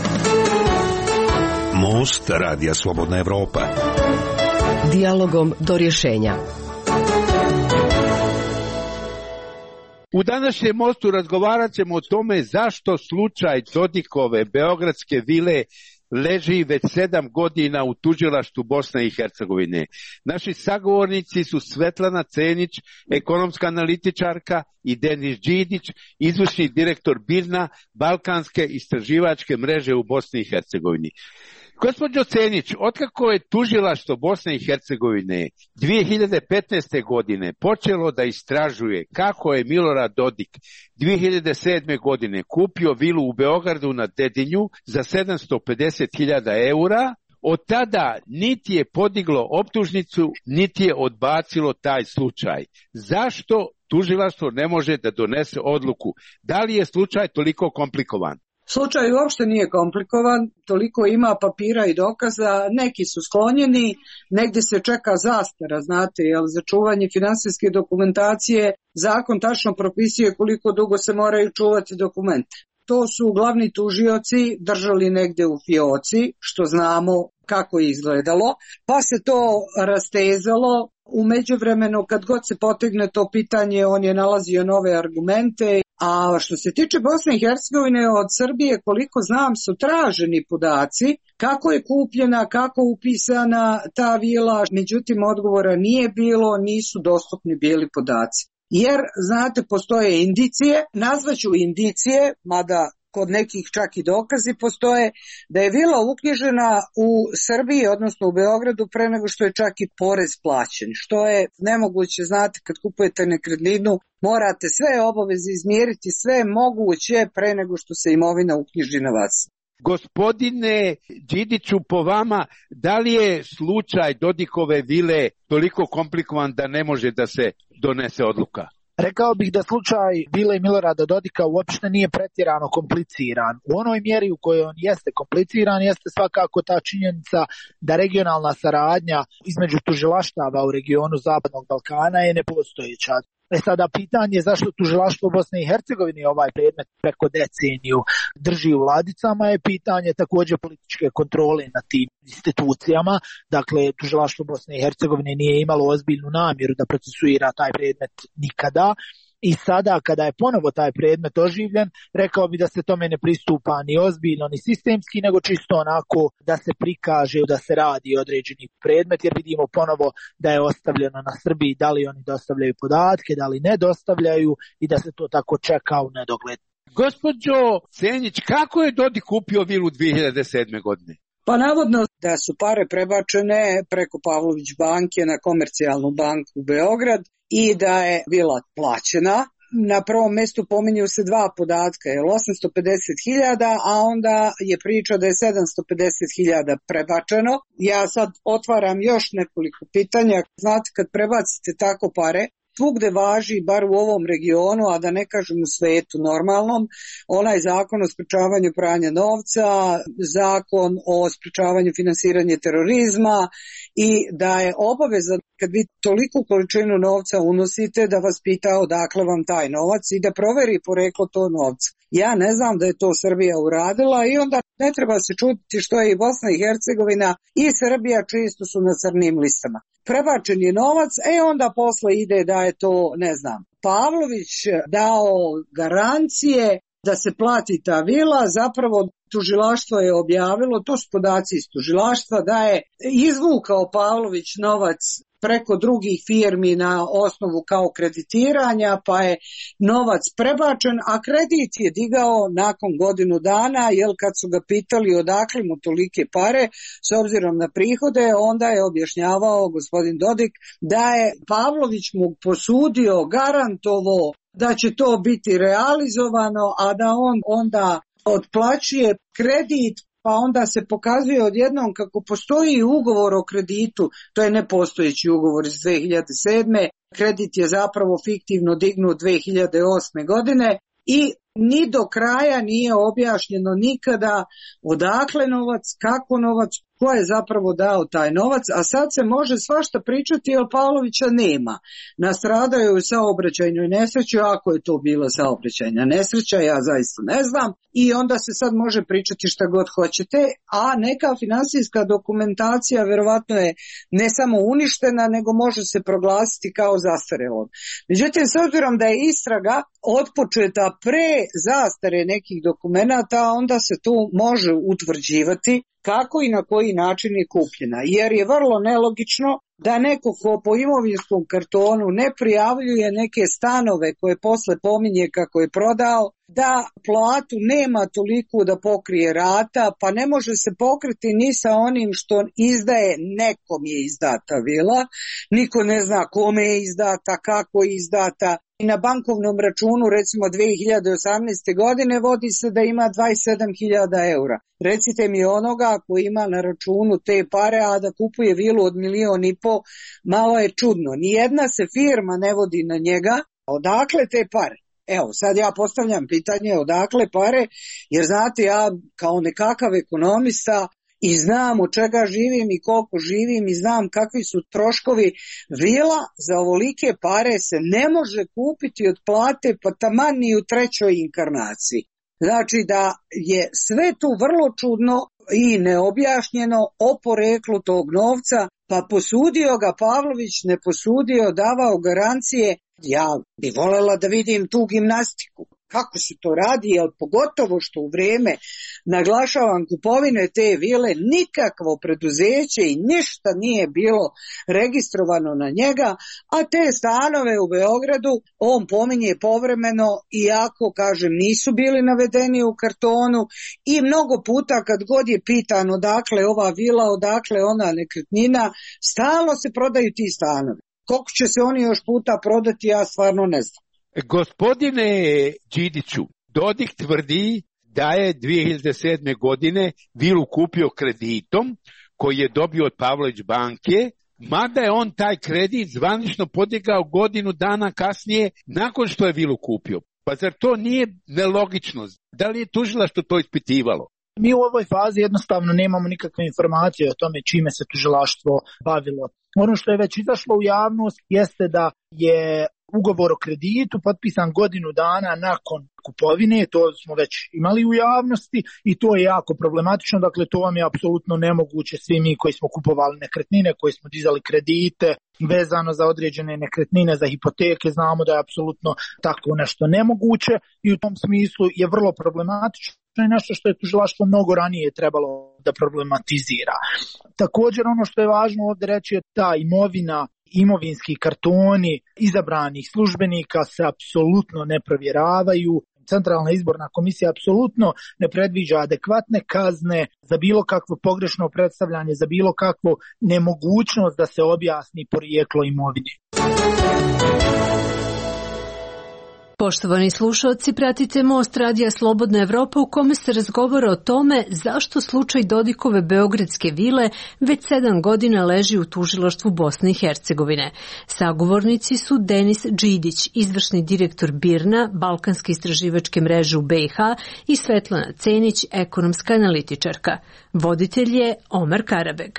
Most Radija Slobodna Evropa. Dijalogom do rješenja. U današnjem mostu razgovarat ćemo o tome zašto slučaj Dodikove beogradske vile leži već sedam godina u tužilaštvu Bosne i Hercegovine. Naši sagovornici su Svetlana Cenić, ekonomska analitičarka, i Denis Đidić, izvršni direktor BIRN-a, Balkanske istraživačke mreže u Bosni i Hercegovini. Gospođo Cenić, otkako je tužilaštvo Bosne i Hercegovine dvije hiljade petnaeste. godine počelo da istražuje kako je Milorad Dodik dvije hiljade sedme. godine kupio vilu u Beogradu na Dedinju za sedamsto pedeset hiljada eura, od tada niti je podiglo optužnicu, niti je odbacilo taj slučaj. Zašto tužilaštvo ne može da donese odluku? Da li je slučaj toliko komplikovan? Slučaj uopšte nije komplikovan, toliko ima papira i dokaza, neki su sklonjeni, negdje se čeka zastara, znate, jer za čuvanje finansijske dokumentacije zakon tačno propisuje koliko dugo se moraju čuvati dokumente. To su glavni tužioci držali negdje u fioci, što znamo kako je izgledalo, pa se to rastezalo. U međuvremenu, kad god se potegne to pitanje, on je nalazio nove argumente. A što se tiče Bosne i Hercegovine, od Srbije, koliko znam, su traženi podaci kako je kupljena, kako upisana ta vila, međutim odgovora nije bilo, nisu dostupni bili podaci. Jer, znate, postoje indicije, nazvaću indicije, mada kod nekih čak i dokazi postoje, da je vila uknjižena u Srbiji, odnosno u Beogradu, pre nego što je čak i porez plaćen, što je nemoguće. Znate, kad kupujete nekretninu, morate sve obaveze izmjeriti, sve moguće pre nego što se imovina uknjiži na vas. Gospodine Đidiću, po vama, da li je slučaj Dodikove vile toliko komplikovan da ne može da se donese odluka? Rekao bih da slučaj vile Milorada Dodika uopšte nije pretjerano kompliciran. U onoj mjeri u kojoj on jeste kompliciran jeste svakako ta činjenica da regionalna saradnja između tužilaštava u regionu Zapadnog Balkana je nepostojeća. E sada pitanje je zašto tužilaštvo Bosne i Hercegovine ovaj predmet preko deceniju drži u ladicama je pitanje također političke kontrole nad tim institucijama. Dakle, tužilaštvo Bosne i Hercegovine nije imalo ozbiljnu namjeru da procesuira taj predmet nikada. I sada kada je ponovo taj predmet oživljen, rekao bi da se tome ne pristupa ni ozbiljno ni sistemski, nego čisto onako da se prikaže da se radi određeni predmet, jer vidimo ponovo da je ostavljeno na Srbiji da li oni dostavljaju podatke, da li ne dostavljaju i da se to tako čeka u nedogled. Gospođo Senjić, kako je Dodik kupio vilu dvije hiljade sedme godine? Pa navodno da su pare prebačene preko Pavlović banke na Komercijalnu banku u Beograd i da je vila plaćena. Na prvom mjestu pominju se dva podatka, je osamsto pedeset hiljada, a onda je priča da je sedamsto pedeset hiljada prebačeno. Ja sad otvaram još nekoliko pitanja. Znate, kad prebacite tako pare, svugde važi, bar u ovom regionu, a da ne kažem u svetu normalnom, onaj zakon o sprečavanju pranja novca, zakon o sprečavanju finansiranja terorizma i da je obaveza kad vi toliku količinu novca unosite da vas pita odakle vam taj novac i da proveri poreklo to novca. Ja ne znam da je to Srbija uradila i onda ne treba se čuditi što je i Bosna i Hercegovina i Srbija čisto su na crnim listama. Prebačen je novac, e onda posle ide da je to, ne znam, Pavlović dao garancije da se plati ta vila, zapravo tužilaštvo je objavilo, to su podaci iz tužilaštva, da je izvukao Pavlović novac preko drugih firmi na osnovu kao kreditiranja, pa je novac prebačen, a kredit je digao nakon godinu dana, jer kad su ga pitali odakle mu tolike pare, s obzirom na prihode, onda je objašnjavao gospodin Dodik da je Pavlović mu posudio, garantovo da će to biti realizovano, a da on onda otplaćuje kredit, pa onda se pokazuje odjednom kako postoji ugovor o kreditu, to je nepostojeći ugovor iz dvije hiljade sedme. Kredit je zapravo fiktivno dignut dvije hiljade osme godine i ni do kraja nije objašnjeno nikada odakle novac, kako novac, ko je zapravo dao taj novac, a sad se može svašta pričati jer Pavlovića nema. Nastradao je u saobraćajnoj nesreći, ako je to bila saobraćajna nesreća, ja zaista ne znam, i onda se sad može pričati šta god hoćete, a neka finansijska dokumentacija verovatno je ne samo uništena, nego može se proglasiti kao zastarelom. Međutim, s obzirom da je istraga otpočeta pre zastare nekih dokumenata, onda se tu može utvrđivati kako i na koji način je kupljena, jer je vrlo nelogično da neko ko po imovinskom kartonu ne prijavljuje neke stanove koje posle pominje kako je prodao, da platu nema toliko da pokrije rata, pa ne može se pokriti ni sa onim što izdaje, nekom je izdata vila, niko ne zna kome je izdata, kako je izdata. I na bankovnom računu, recimo dvije hiljade osamnaeste. godine, vodi se da ima dvadeset sedam hiljada eura. Recite mi onoga koji ima na računu te pare, a da kupuje vilu od milion i po, malo je čudno. Nijedna se firma ne vodi na njega. Odakle te pare? Evo, sad ja postavljam pitanje odakle pare, jer znate, ja kao nekakav ekonomista i znam od čega živim i koliko živim i znam kakvi su troškovi. Vila za ovolike pare se ne može kupiti od plate, pa taman ni u trećoj inkarnaciji. Znači da je sve tu vrlo čudno i neobjašnjeno o poreklu tog novca, pa posudio ga Pavlović, ne posudio, davao garancije. Ja bi voljela da vidim tu gimnastiku. Kako se to radi, jer pogotovo što u vrijeme, naglašavam, kupovine te vile, nikakvo preduzeće i ništa nije bilo registrovano na njega, a te stanove u Beogradu on pominje povremeno, iako, kažem, nisu bili navedeni u kartonu, i mnogo puta kad god je pitan odakle ova vila, odakle ona nekretnina, stalno se prodaju ti stanovi. Koliko će se oni još puta prodati, ja stvarno ne znam. Gospodine Đidiću, Dodik tvrdi da je dvije hiljade sedme. godine vilu kupio kreditom koji je dobio od Pavlović banke, mada je on taj kredit zvanično podigao godinu dana kasnije nakon što je vilu kupio. Pa zar to nije nelogično? Da li je tužilaštvo to ispitivalo? Mi u ovoj fazi jednostavno nemamo nikakve informacije o tome čime se tužilaštvo bavilo. Ono što je već izašlo u javnost jeste da je ugovor o kreditu potpisan godinu dana nakon kupovine, to smo već imali u javnosti i to je jako problematično, dakle to vam je apsolutno nemoguće. Svi mi koji smo kupovali nekretnine, koji smo dizali kredite vezano za određene nekretnine, za hipoteke, znamo da je apsolutno tako nešto nemoguće i u tom smislu je vrlo problematično i nešto što je tužilaštvo mnogo ranije trebalo da problematizira. Također ono što je važno ovdje reći je ta imovina, imovinski kartoni izabranih službenika se apsolutno ne provjeravaju. Centralna izborna komisija apsolutno ne predviđa adekvatne kazne za bilo kakvo pogrešno predstavljanje, za bilo kakvu nemogućnost da se objasni porijeklo imovine. Poštovani slušalci, pratite Most radija Slobodna Evropa u kome se razgovara o tome zašto slučaj Dodikove beogradske vile već sedam godina leži u tužilaštvu Bosne i Hercegovine. Sagovornici su Denis Đidić, izvršni direktor BIRN-a, Balkanske istraživačke mreže u B i H, i Svetlana Cenić, ekonomska analitičarka. Voditelj je Omer Karabeg.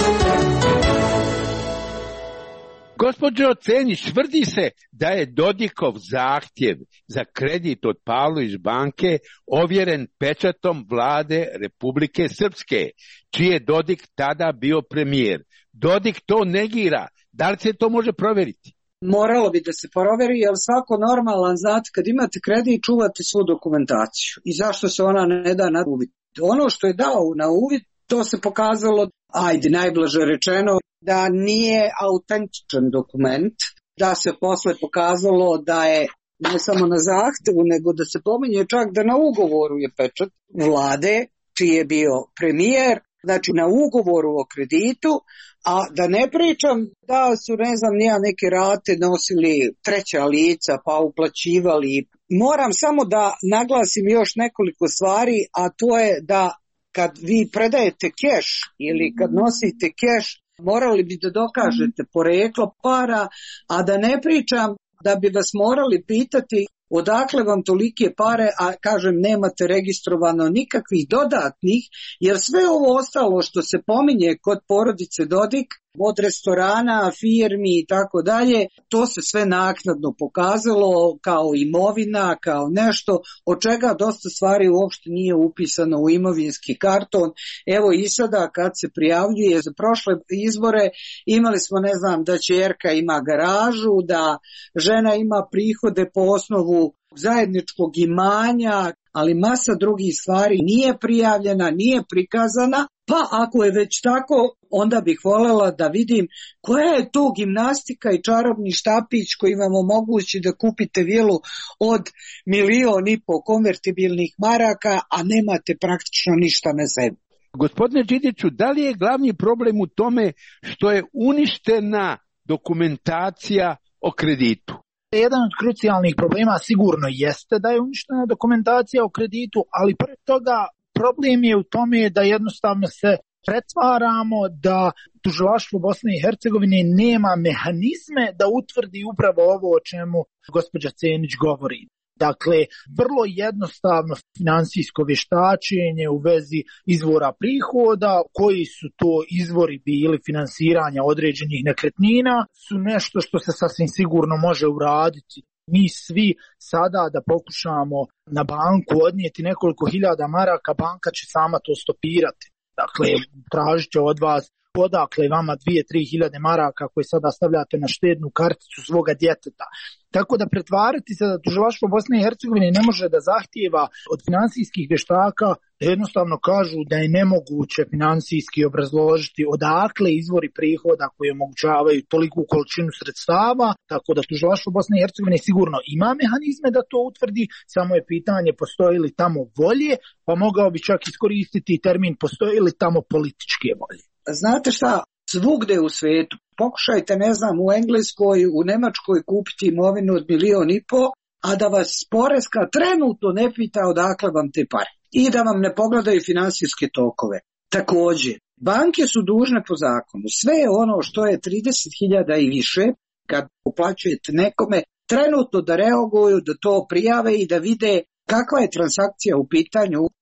Gospođo Cenić, tvrdi se da je Dodikov zahtjev za kredit od Pavlović banke ovjeren pečatom vlade Republike Srpske, čiji je Dodik tada bio premijer. Dodik to negira. Da li se to može provjeriti? Moralo bi da se provjeri, jer svako normalan, znate, kad imate kredit, čuvate svu dokumentaciju. I zašto se ona ne da na uvid? Ono što je dao na uvid, to se pokazalo, ajde, najblaže rečeno, da nije autentičan dokument, da se posle pokazalo da je ne samo na zahtevu, nego da se pominje čak da na ugovoru je pečat vlade, čiji je bio premijer, znači na ugovoru o kreditu, a da ne pričam da su, ne znam, nija neke rate nosili treća lica pa uplaćivali. Moram samo da naglasim još nekoliko stvari, a to je da kad vi predajete keš ili kad nosite keš, morali bi da dokažete poreklo para, a da ne pričam da bi vas morali pitati odakle vam tolike pare, a kažem nemate registrovano nikakvih dodatnih, jer sve ovo ostalo što se pominje kod porodice Dodik, od restorana, firmi i tako dalje, to se sve naknadno pokazalo kao imovina, kao nešto od čega dosta stvari uopšte nije upisano u imovinski karton. Evo i sada kad se prijavljuje za prošle izbore, imali smo, ne znam, da ćerka ima garažu, da žena ima prihode po osnovu zajedničkog imanja, ali masa drugih stvari nije prijavljena, nije prikazana. Pa ako je već tako, onda bih voljela da vidim koja je to gimnastika i čarobni štapić koji vam omogući da kupite vilu od milion i po konvertibilnih maraka, a nemate praktično ništa na sebi. Gospodine Đidiću, da li je glavni problem u tome što je uništena dokumentacija o kreditu? Jedan od krucijalnih problema sigurno jeste da je uništena dokumentacija o kreditu, ali pored toga problem je u tome da jednostavno se pretvaramo da tužilaštvo Bosne i Hercegovine nema mehanizme da utvrdi upravo ovo o čemu gospođa Cenić govori. Dakle, vrlo jednostavno finansijsko vještačenje u vezi izvora prihoda, koji su to izvori bili finansiranja određenih nekretnina, su nešto što se sasvim sigurno može uraditi. Mi svi sada da pokušamo na banku odnijeti nekoliko hiljada maraka, banka će sama to stopirati. Dakle, tražit će od vas odakle vama dvije, tri hiljade maraka koje sada stavljate na štednu karticu svoga djeteta. Tako da pretvarati se da tužilaštvo Bosne i Hercegovine ne može da zahtijeva od finansijskih vještaka da jednostavno kažu da je nemoguće finansijski obrazložiti odakle izvori prihoda koji omogućavaju toliku količinu sredstava, tako da tužilaštvo Bosne i Hercegovine sigurno ima mehanizme da to utvrdi, samo je pitanje postoji li tamo volje, pa mogao bi čak iskoristiti termin postoji li tamo političke volje. Znate šta, svugde u svijetu, pokušajte, ne znam, u Engleskoj, u Nemačkoj kupiti imovinu od milion i po, a da vas poreska trenutno ne pita odakle vam te pare i da vam ne pogledaju finansijske tokove. Također, banke su dužne po zakonu, sve ono što je trideset hiljada i više, kad uplaćujete nekome, trenutno da reaguju, da to prijave i da vide kakva je transakcija u pitanju,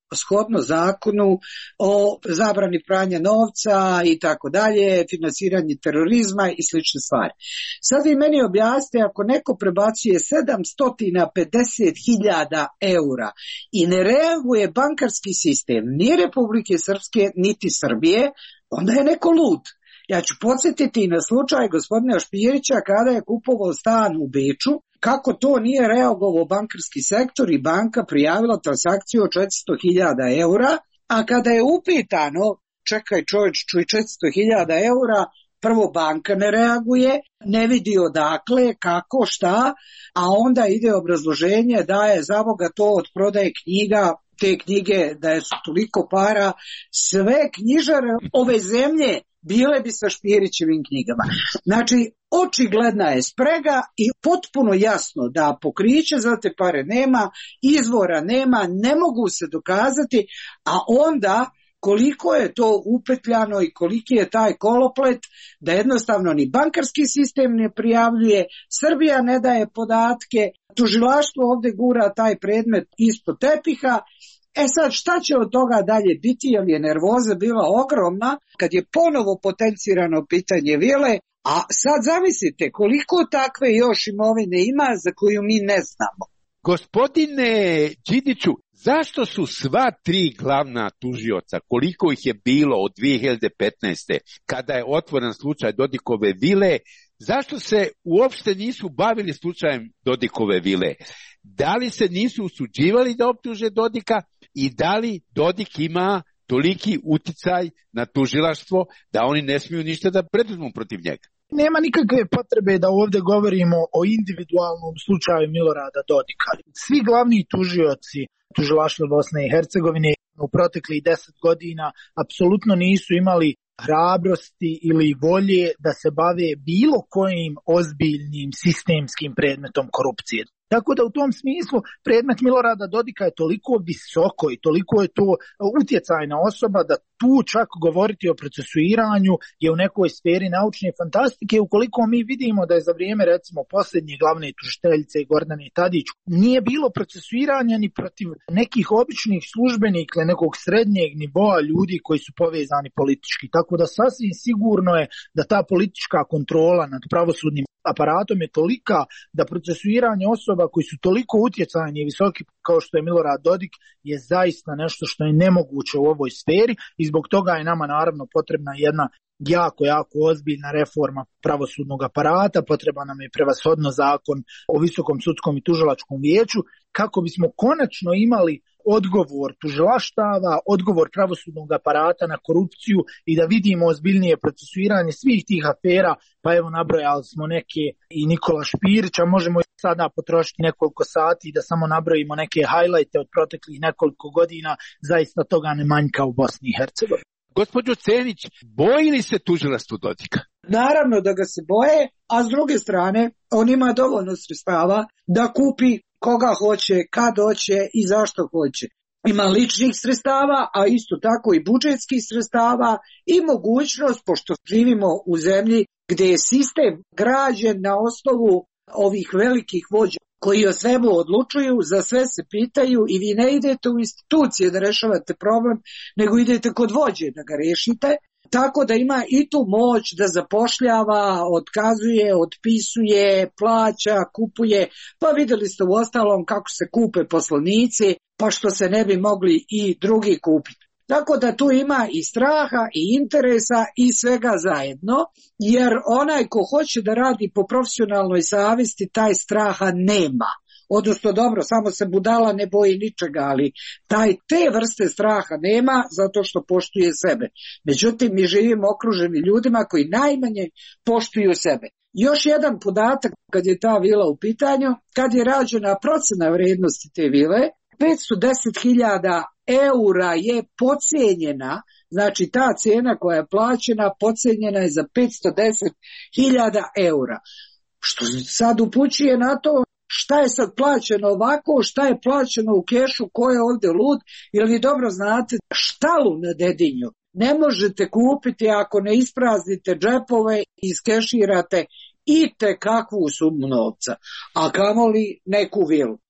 shodno zakonu o zabrani pranja novca i tako dalje, finansiranje terorizma i slične stvari. Sad vi meni objasnite, ako neko prebacuje sedamsto pedeset hiljada eura i ne reaguje bankarski sistem ni Republike Srpske niti Srbije, onda je neko lud. Ja ću podsjetiti na slučaj gospodina Špirića kada je kupovao stan u Beču, kako to nije reagovao bankarski sektor i banka prijavila transakciju od četiristo hiljada eura, a kada je upitano, čekaj čovječ, čuj četiristo hiljada eura, prvo banka ne reaguje, ne vidi odakle, kako, šta, a onda ide obrazloženje da je za Boga to od prodaje knjiga, te knjige da je su toliko para, sve knjižare ove zemlje bile bi sa Špirićevim knjigama. Znači, očigledna je sprega i potpuno jasno da pokriće za te pare nema, izvora nema, ne mogu se dokazati, a onda koliko je to upetljano i koliki je taj koloplet da jednostavno ni bankarski sistem ne prijavljuje, Srbija ne daje podatke, tužilaštvo ovdje gura taj predmet ispod tepiha. E sad, šta će od toga dalje biti, jer je nervoza bila ogromna kad je ponovo potencirano pitanje vile, a sad zamislite koliko takve još imovine ima za koju mi ne znamo. Gospodine Đidiću, zašto su sva tri glavna tužioca, koliko ih je bilo od dvije hiljade petnaeste. kada je otvoren slučaj Dodikove vile, zašto se uopšte nisu bavili slučajem Dodikove vile? Da li se nisu usuđivali da optuže Dodika i da li Dodik ima toliki uticaj na tužilaštvo da oni ne smiju ništa da preduzmu protiv njega? Nema nikakve potrebe da ovdje govorimo o individualnom slučaju Milorada Dodika. Svi glavni tužioci tužilaštva Bosne i Hercegovine u proteklih deset godina apsolutno nisu imali hrabrosti ili volje da se bave bilo kojim ozbiljnim sistemskim predmetom korupcije. Tako da u tom smislu predmet Milorada Dodika je toliko visoko i toliko je to utjecajna osoba da tu čak govoriti o procesuiranju je u nekoj sferi naučne fantastike, ukoliko mi vidimo da je za vrijeme recimo posljednje glavne tužiteljice Gordane Tadić nije bilo procesuiranja ni protiv nekih običnih službenika, nekog srednjeg nivoa ljudi koji su povezani politički. Tako da sasvim sigurno je da ta politička kontrola nad pravosudnim aparatom je tolika da procesuiranje osoba koji su toliko utjecajni i visoki kao što je Milorad Dodik je zaista nešto što je nemoguće u ovoj sferi i zbog toga je nama naravno potrebna jedna jako, jako ozbiljna reforma pravosudnog aparata, potreba nam je prevashodno zakon o visokom sudskom i tužilačkom vijeću kako bismo konačno imali odgovor tužilaštava, odgovor pravosudnog aparata na korupciju i da vidimo ozbiljnije procesuiranje svih tih afera, pa evo nabrojali smo neke i Nikola Špirića, možemo sada potrošiti nekoliko sati da samo nabrojimo neke hajlajte od proteklih nekoliko godina, zaista toga ne manjka u Bosni i Hercegovini. Gospođo Cenić, boji li se tužilaštvo Dodika? Naravno da ga se boje, a s druge strane on ima dovoljno sredstava da kupi koga hoće, kad hoće i zašto hoće. Ima ličnih sredstava, a isto tako i budžetskih sredstava i mogućnost, pošto živimo u zemlji gdje je sistem građen na osnovu ovih velikih vođa koji o svemu odlučuju, za sve se pitaju i vi ne idete u institucije da rešavate problem, nego idete kod vođe da ga rešite. Tako da ima i tu moć da zapošljava, otkazuje, otpisuje, plaća, kupuje. Pa vidjeli ste u ostalom kako se kupe poslanici, pa što se ne bi mogli i drugi kupiti. Tako da tu ima i straha i interesa i svega zajedno, jer onaj ko hoće da radi po profesionalnoj savjesti, taj straha nema. Odnosno, dobro, samo se budala ne boji ničega, ali taj, te vrste straha nema zato što poštuje sebe. Međutim, mi živimo okruženi ljudima koji najmanje poštuju sebe. Još jedan podatak kad je ta vila u pitanju, kad je rađena procena vrednosti te vile, petsto deset hiljada eura je podcijenjena, znači ta cijena koja je plaćena podcijenjena je za petsto deset hiljada eura. Što sad upućuje na to šta je sad plaćeno ovako, šta je plaćeno u kešu, ko je ovdje lud, jer vi dobro znate štalu na Dedinju ne možete kupiti ako ne ispraznite džepove i iskeširate i te kakvu sumu novca, a kamoli neku vilu.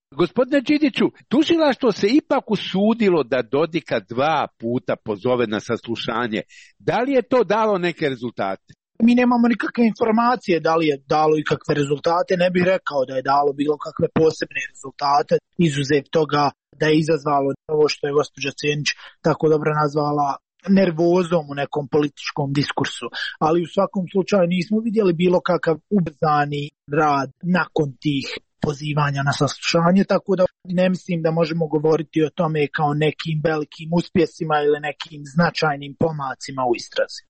Gospodine Đidiću, tužilaštvo se ipak usudilo da Dodika dva puta pozove na saslušanje. Da li je to dalo neke rezultate? Mi nemamo nikakve informacije da li je dalo i kakve rezultate, ne bih rekao da je dalo bilo kakve posebne rezultate, izuzev toga da je izazvalo ovo što je gospođa Cenić tako dobro nazvala nervozom u nekom političkom diskursu, ali u svakom slučaju nismo vidjeli bilo kakav ubrzani rad nakon tih pozivanja na saslušanje, tako da ne mislim da možemo govoriti o tome kao nekim velikim uspjesima ili nekim značajnim pomacima u istrazi.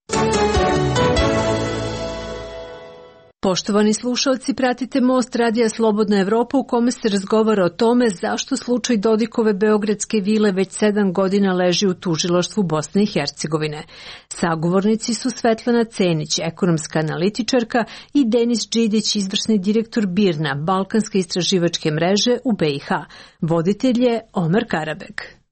Poštovani slušalci, pratite Most Radija Slobodna Evropa u kome se razgovara o tome zašto slučaj Dodikove beogradske vile već sedam godina leži u tužilaštvu Bosne i Hercegovine. Sagovornici su Svetlana Cenić, ekonomska analitičarka, i Denis Đidić, izvršni direktor BIRN-a, Balkanske istraživačke mreže u B i H. Voditelj je Omer Karabek.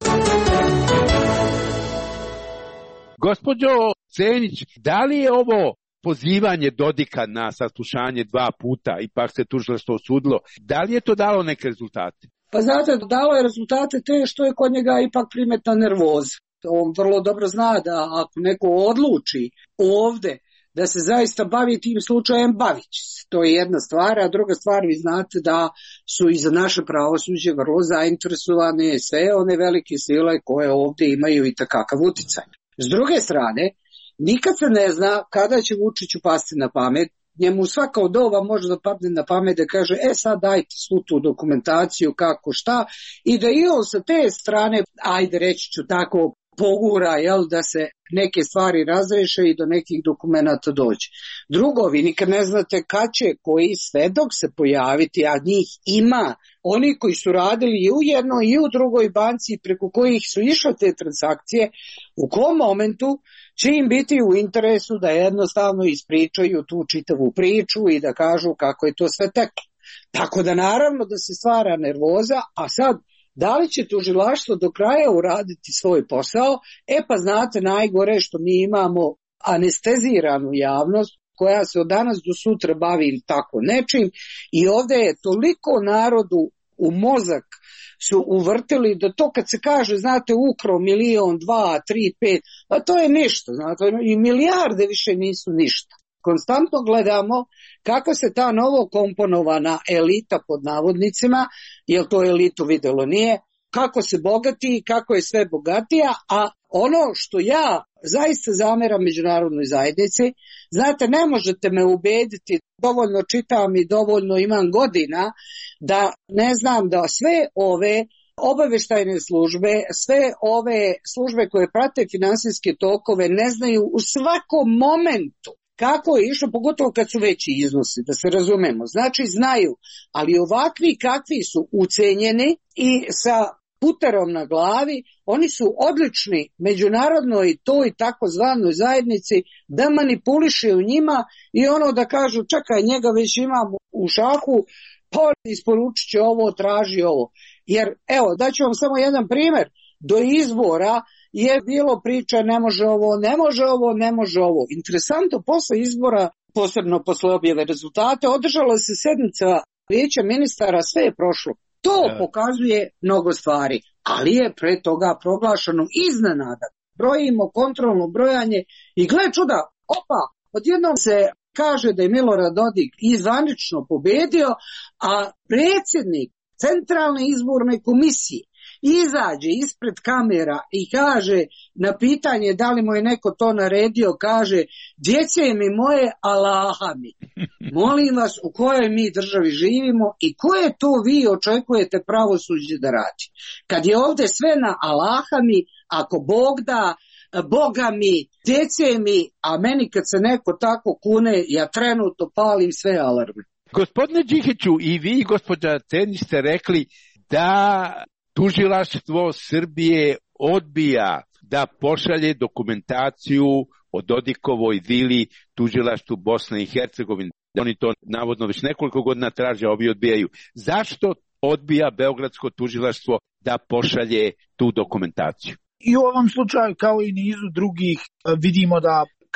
Gospođo Cenić, da li je ovo pozivanje Dodika na saslušanje dva puta, ipak se tužilaštvo osudilo, da li je to dalo neke rezultate? Pa znate, dalo je rezultate te što je kod njega ipak primetna nervoza. On vrlo dobro zna da ako neko odluči ovde da se zaista bavi tim slučajem, bavit će se. To je jedna stvar, a druga stvar, vi znate da su i za naše pravosuđe vrlo zainteresovane sve one velike sile koje ovde imaju i takakav uticaj. S druge strane, nikad se ne zna kada će Vučiću pasti na pamet. Njemu svaka od ova može da padne na pamet da kaže, e sad dajte svu tu dokumentaciju, kako šta, i da i on sa te strane, ajde reći ću tako, pogura, jel, da se neke stvari razreše i do nekih dokumenata dođe. Drugo, vi nikad ne znate kad će koji svedok se pojaviti, a njih ima. Oni koji su radili i u jednoj i u drugoj banci preko kojih su išle te transakcije, u kom momentu će im biti u interesu da jednostavno ispričaju tu čitavu priču i da kažu kako je to sve teklo. Tako da naravno da se stvara nervoza, a sad da li će tužilaštvo do kraja uraditi svoj posao? E pa znate, najgore što mi imamo anesteziranu javnost koja se od danas do sutra bavi tako nečim i ovde je toliko narodu u mozak su uvrtili da to kad se kaže, znate, ukro milion, dva, tri, pet, a to je ništa, znate, i milijarde više nisu ništa. Konstantno gledamo kako se ta novo komponovana elita pod navodnicima, jer to elitu videlo nije, kako se bogati, kako je sve bogatija, a ono što ja zaista zameram međunarodnoj zajednici, znate, ne možete me ubediti, dovoljno čitam i dovoljno imam godina, da ne znam da sve ove obaveštajne službe, sve ove službe koje prate finansijske tokove ne znaju u svakom momentu kako je išlo, pogotovo kad su veći iznosi, da se razumemo. Znači znaju, ali ovakvi kakvi su ucenjeni i sa puterom na glavi, oni su odlični međunarodnoj toj takozvanoj zajednici da manipuliše u njima i ono da kažu čekaj, njega već imam u šahu, pa isporučit će ovo, traži ovo. Jer evo, daću vam samo jedan primjer, do izbora je bilo priča ne može ovo, ne može ovo, ne može ovo. Interesantno, posle izbora, posebno posle objave rezultate, održala se sednica vijeća ministara, sve je prošlo. To ja. Pokazuje mnogo stvari, ali je pre toga proglašeno iznenada. Brojimo kontrolno brojanje i gle čuda, opa, odjednom se kaže da je Milorad Dodik izvanično pobedio, a predsjednik Centralne izborne komisije izađe ispred kamera i kaže na pitanje da li mu je neko to naredio, kaže djece mi moje, Allaha mi. Molim vas, u kojoj mi državi živimo i koje to vi očekujete pravosuđe da radi? Kad je ovdje sve na Allaha mi, ako Bog da, Boga mi, djece mi, a meni kad se neko tako kune, ja trenutno palim sve alarme. Gospodine Đikiću, i vi, gospođa Cenić, ste rekli da tužilaštvo Srbije odbija da pošalje dokumentaciju o Dodikovoj vili tužilaštvu Bosne i Hercegovine. Oni to navodno već nekoliko godina traže, a ovi odbijaju. Zašto odbija beogradsko tužilaštvo da pošalje tu dokumentaciju? I u ovom slučaju, kao i nizu drugih, vidimo da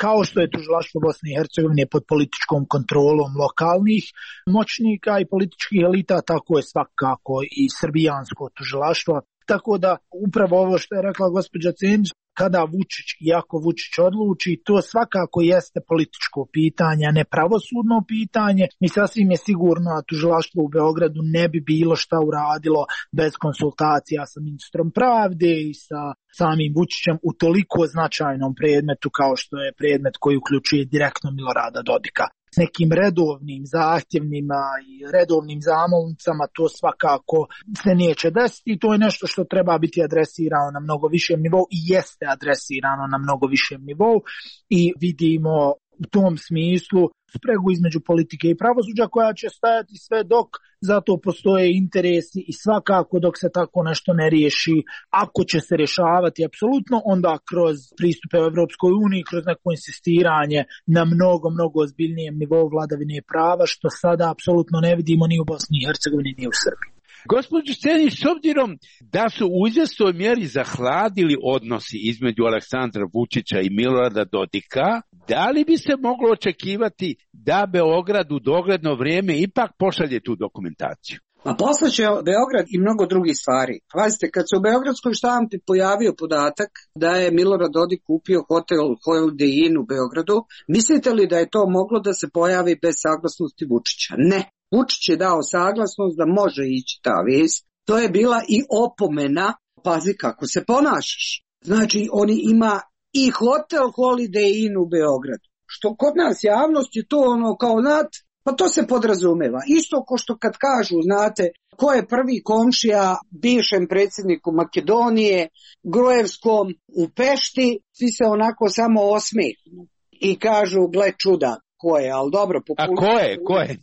kao što je tužilaštvo Bosne i Hercegovine pod političkom kontrolom lokalnih moćnika i političkih elita, tako je svakako i srbijansko tužilaštvo. Tako da upravo ovo što je rekla gospođa Cenić, kada Vučić i ako Vučić odluči, to svakako jeste političko pitanje, a ne pravosudno pitanje. I sasvim je sigurno, a tužilaštvo u Beogradu ne bi bilo šta uradilo bez konsultacija sa ministrom pravde i sa samim Vučićem u toliko značajnom predmetu kao što je predmet koji uključuje direktno Milorada Dodika. S nekim redovnim zahtjevnima i redovnim zamolnicama to svakako se neće desiti. To je nešto što treba biti adresirano na mnogo višem nivou i jeste adresirano na mnogo višem nivou i vidimo u tom smislu spregu između politike i pravosuđa koja će stajati sve dok zato postoje interesi i svakako dok se tako nešto ne riješi, ako će se rješavati apsolutno, onda kroz pristupe u Evropskoj uniji, kroz neko insistiranje na mnogo, mnogo ozbiljnijem nivou vladavine prava, što sada apsolutno ne vidimo ni u Bosni i Hercegovini ni u Srbiji. Gospođo Cenić, s obzirom da su u izvjesnoj mjeri zahladili odnosi između Aleksandra Vučića i Milorada Dodika, da li bi se moglo očekivati da Beograd u dogledno vrijeme ipak pošalje tu dokumentaciju? A poslaće Beograd i mnogo drugih stvari. Pazite, kad se u beogradskoj štampi pojavio podatak da je Milorad Dodik kupio hotel Holiday Inn u Beogradu, mislite li da je to moglo da se pojavi bez saglasnosti Vučića? Ne. Vučić je dao saglasnost da može ići ta vijest. To je bila i opomena, pazi kako se ponašaš. Znači, oni ima i hotel Holiday Inn u Beogradu. Što kod nas javnost je to ono kao znat, pa to se podrazumeva. Isto ko što kad kažu, znate, ko je prvi komšija bivšem predsjedniku Makedonije, Gruevskom u Pešti, svi se onako samo osmehnu i kažu, gle čuda, ko je, ali dobro. A ko je, ko je?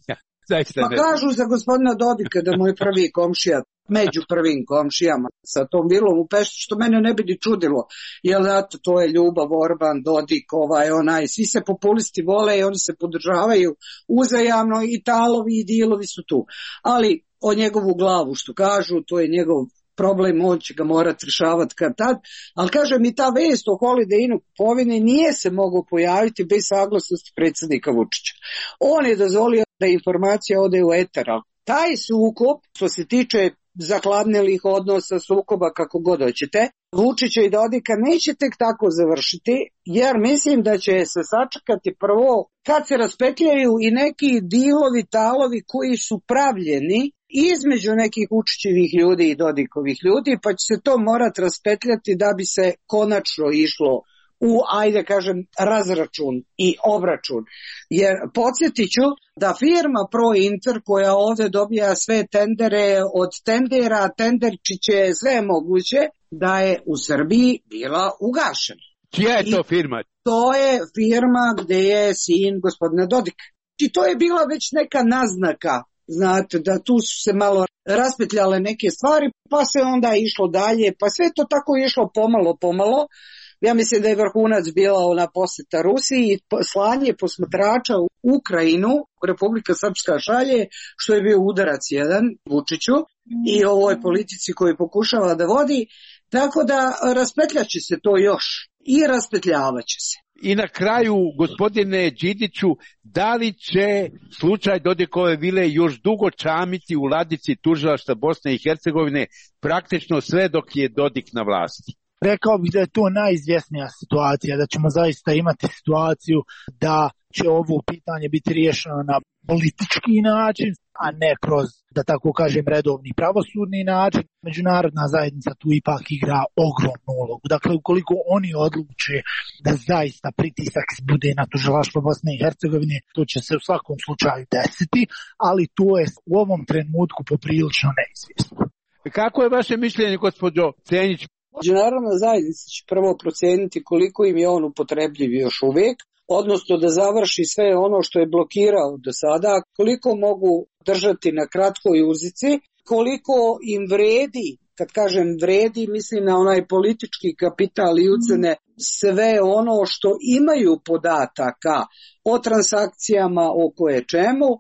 Pa kažu za gospodina Dodika da mu je prvi komšija, među prvim komšijama sa tom vilom u Pešti, što mene ne bi ni čudilo, jer zato to je Ljubav, Orban, Dodik, ovaj, onaj, svi se populisti vole i oni se podržavaju uzajamno i talovi i dilovi su tu. Ali o njegovu glavu što kažu, to je njegov problem, on će ga morati rješavati kad tad, ali kažem i ta vest o Holiday Innu kupovine nije se mogao pojaviti bez saglasnosti predsjednika Vučića. On je dozvolio da informacija ode u eter. Taj sukob, što se tiče zahladnelih odnosa, sukoba, kako god hoćete, Vučića i Dodika neće tek tako završiti, jer mislim da će se sačekati prvo kad se raspetljaju i neki dilovi, talovi koji su pravljeni između nekih Vučićevih ljudi i Dodikovih ljudi, pa će se to morati raspetljati da bi se konačno išlo u, ajde kažem, razračun i obračun. Jer podsjetit ću da firma ProInter koja ovdje dobija sve tendere od tendera, tenderčiće, sve moguće, da je u Srbiji bila ugašena. Čija je to firma? I to je firma gdje je sin gospodina Dodika. I to je bila već neka naznaka, znate, da tu su se malo raspetljale neke stvari, pa se onda išlo dalje, pa sve to tako išlo pomalo, pomalo. Ja mislim da je vrhunac bila ona posjeta Rusiji i slanje posmatrača u Ukrajinu, Republika Srpska šalje, što je bio udarac jedan Vučiću i ovoj politici koju pokušava da vodi, tako da raspetljaće se to još i raspetljavaće se. I na kraju, gospodine Đidiću, da li će slučaj Dodikove vile još dugo čamiti u ladici tužilaštva Bosne i Hercegovine praktično sve dok je Dodik na vlasti? Rekao bih da je to najizvjesnija situacija, da ćemo zaista imati situaciju da će ovo pitanje biti riješeno na politički način, a ne kroz, da tako kažem, redovni pravosudni način. Međunarodna zajednica tu ipak igra ogromnu ulogu. Dakle, ukoliko oni odluče da zaista pritisak bude na tužilaštvo Bosne i Hercegovine, to će se u svakom slučaju desiti, ali to je u ovom trenutku poprilično neizvjesno. Kako je vaše mišljenje, gospođo Cenić? Međunarodna zajednica će prvo proceniti koliko im je on upotrebljiv još uvijek, odnosno da završi sve ono što je blokirao do sada, koliko mogu držati na kratkoj uzici, koliko im vredi, kad kažem vredi, mislim na onaj politički kapital i ucene sve ono što imaju podataka o transakcijama, o koje čemu,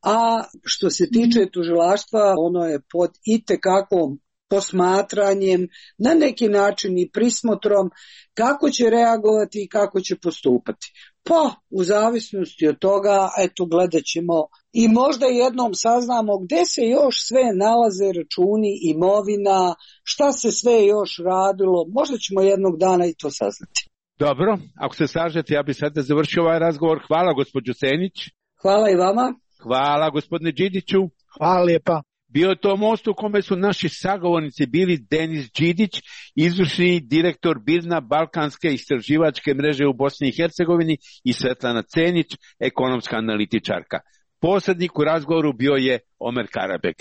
a što se tiče tužilaštva, ono je pod itekakvom posmatranjem, na neki način i prismotrom kako će reagovati i kako će postupati. Pa, u zavisnosti od toga, eto, gledat ćemo i možda jednom saznamo gde se još sve nalaze računi, imovina, šta se sve još radilo, možda ćemo jednog dana i to saznati. Dobro, ako se slažete, ja bih sada završio ovaj razgovor. Hvala gospođo Senić. Hvala i vama. Hvala gospodine Đidiću. Hvala lijepa. Bio je to most u kome su naši sagovornici bili Denis Đidić, izvršni direktor BIRN-a Balkanske istraživačke mreže u Bosni i Hercegovini, i Svetlana Cenić, ekonomska analitičarka. Posrednik u razgovoru bio je Omer Karabek.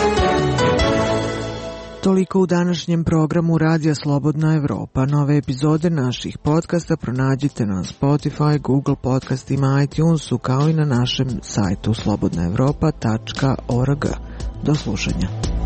Toliko u današnjem programu Radija Slobodna Evropa. Nove epizode naših podcasta pronađite na Spotify, Google podcastima, iTunesu, kao i na našem sajtu slobodna evropa tačka org. Do slušanja.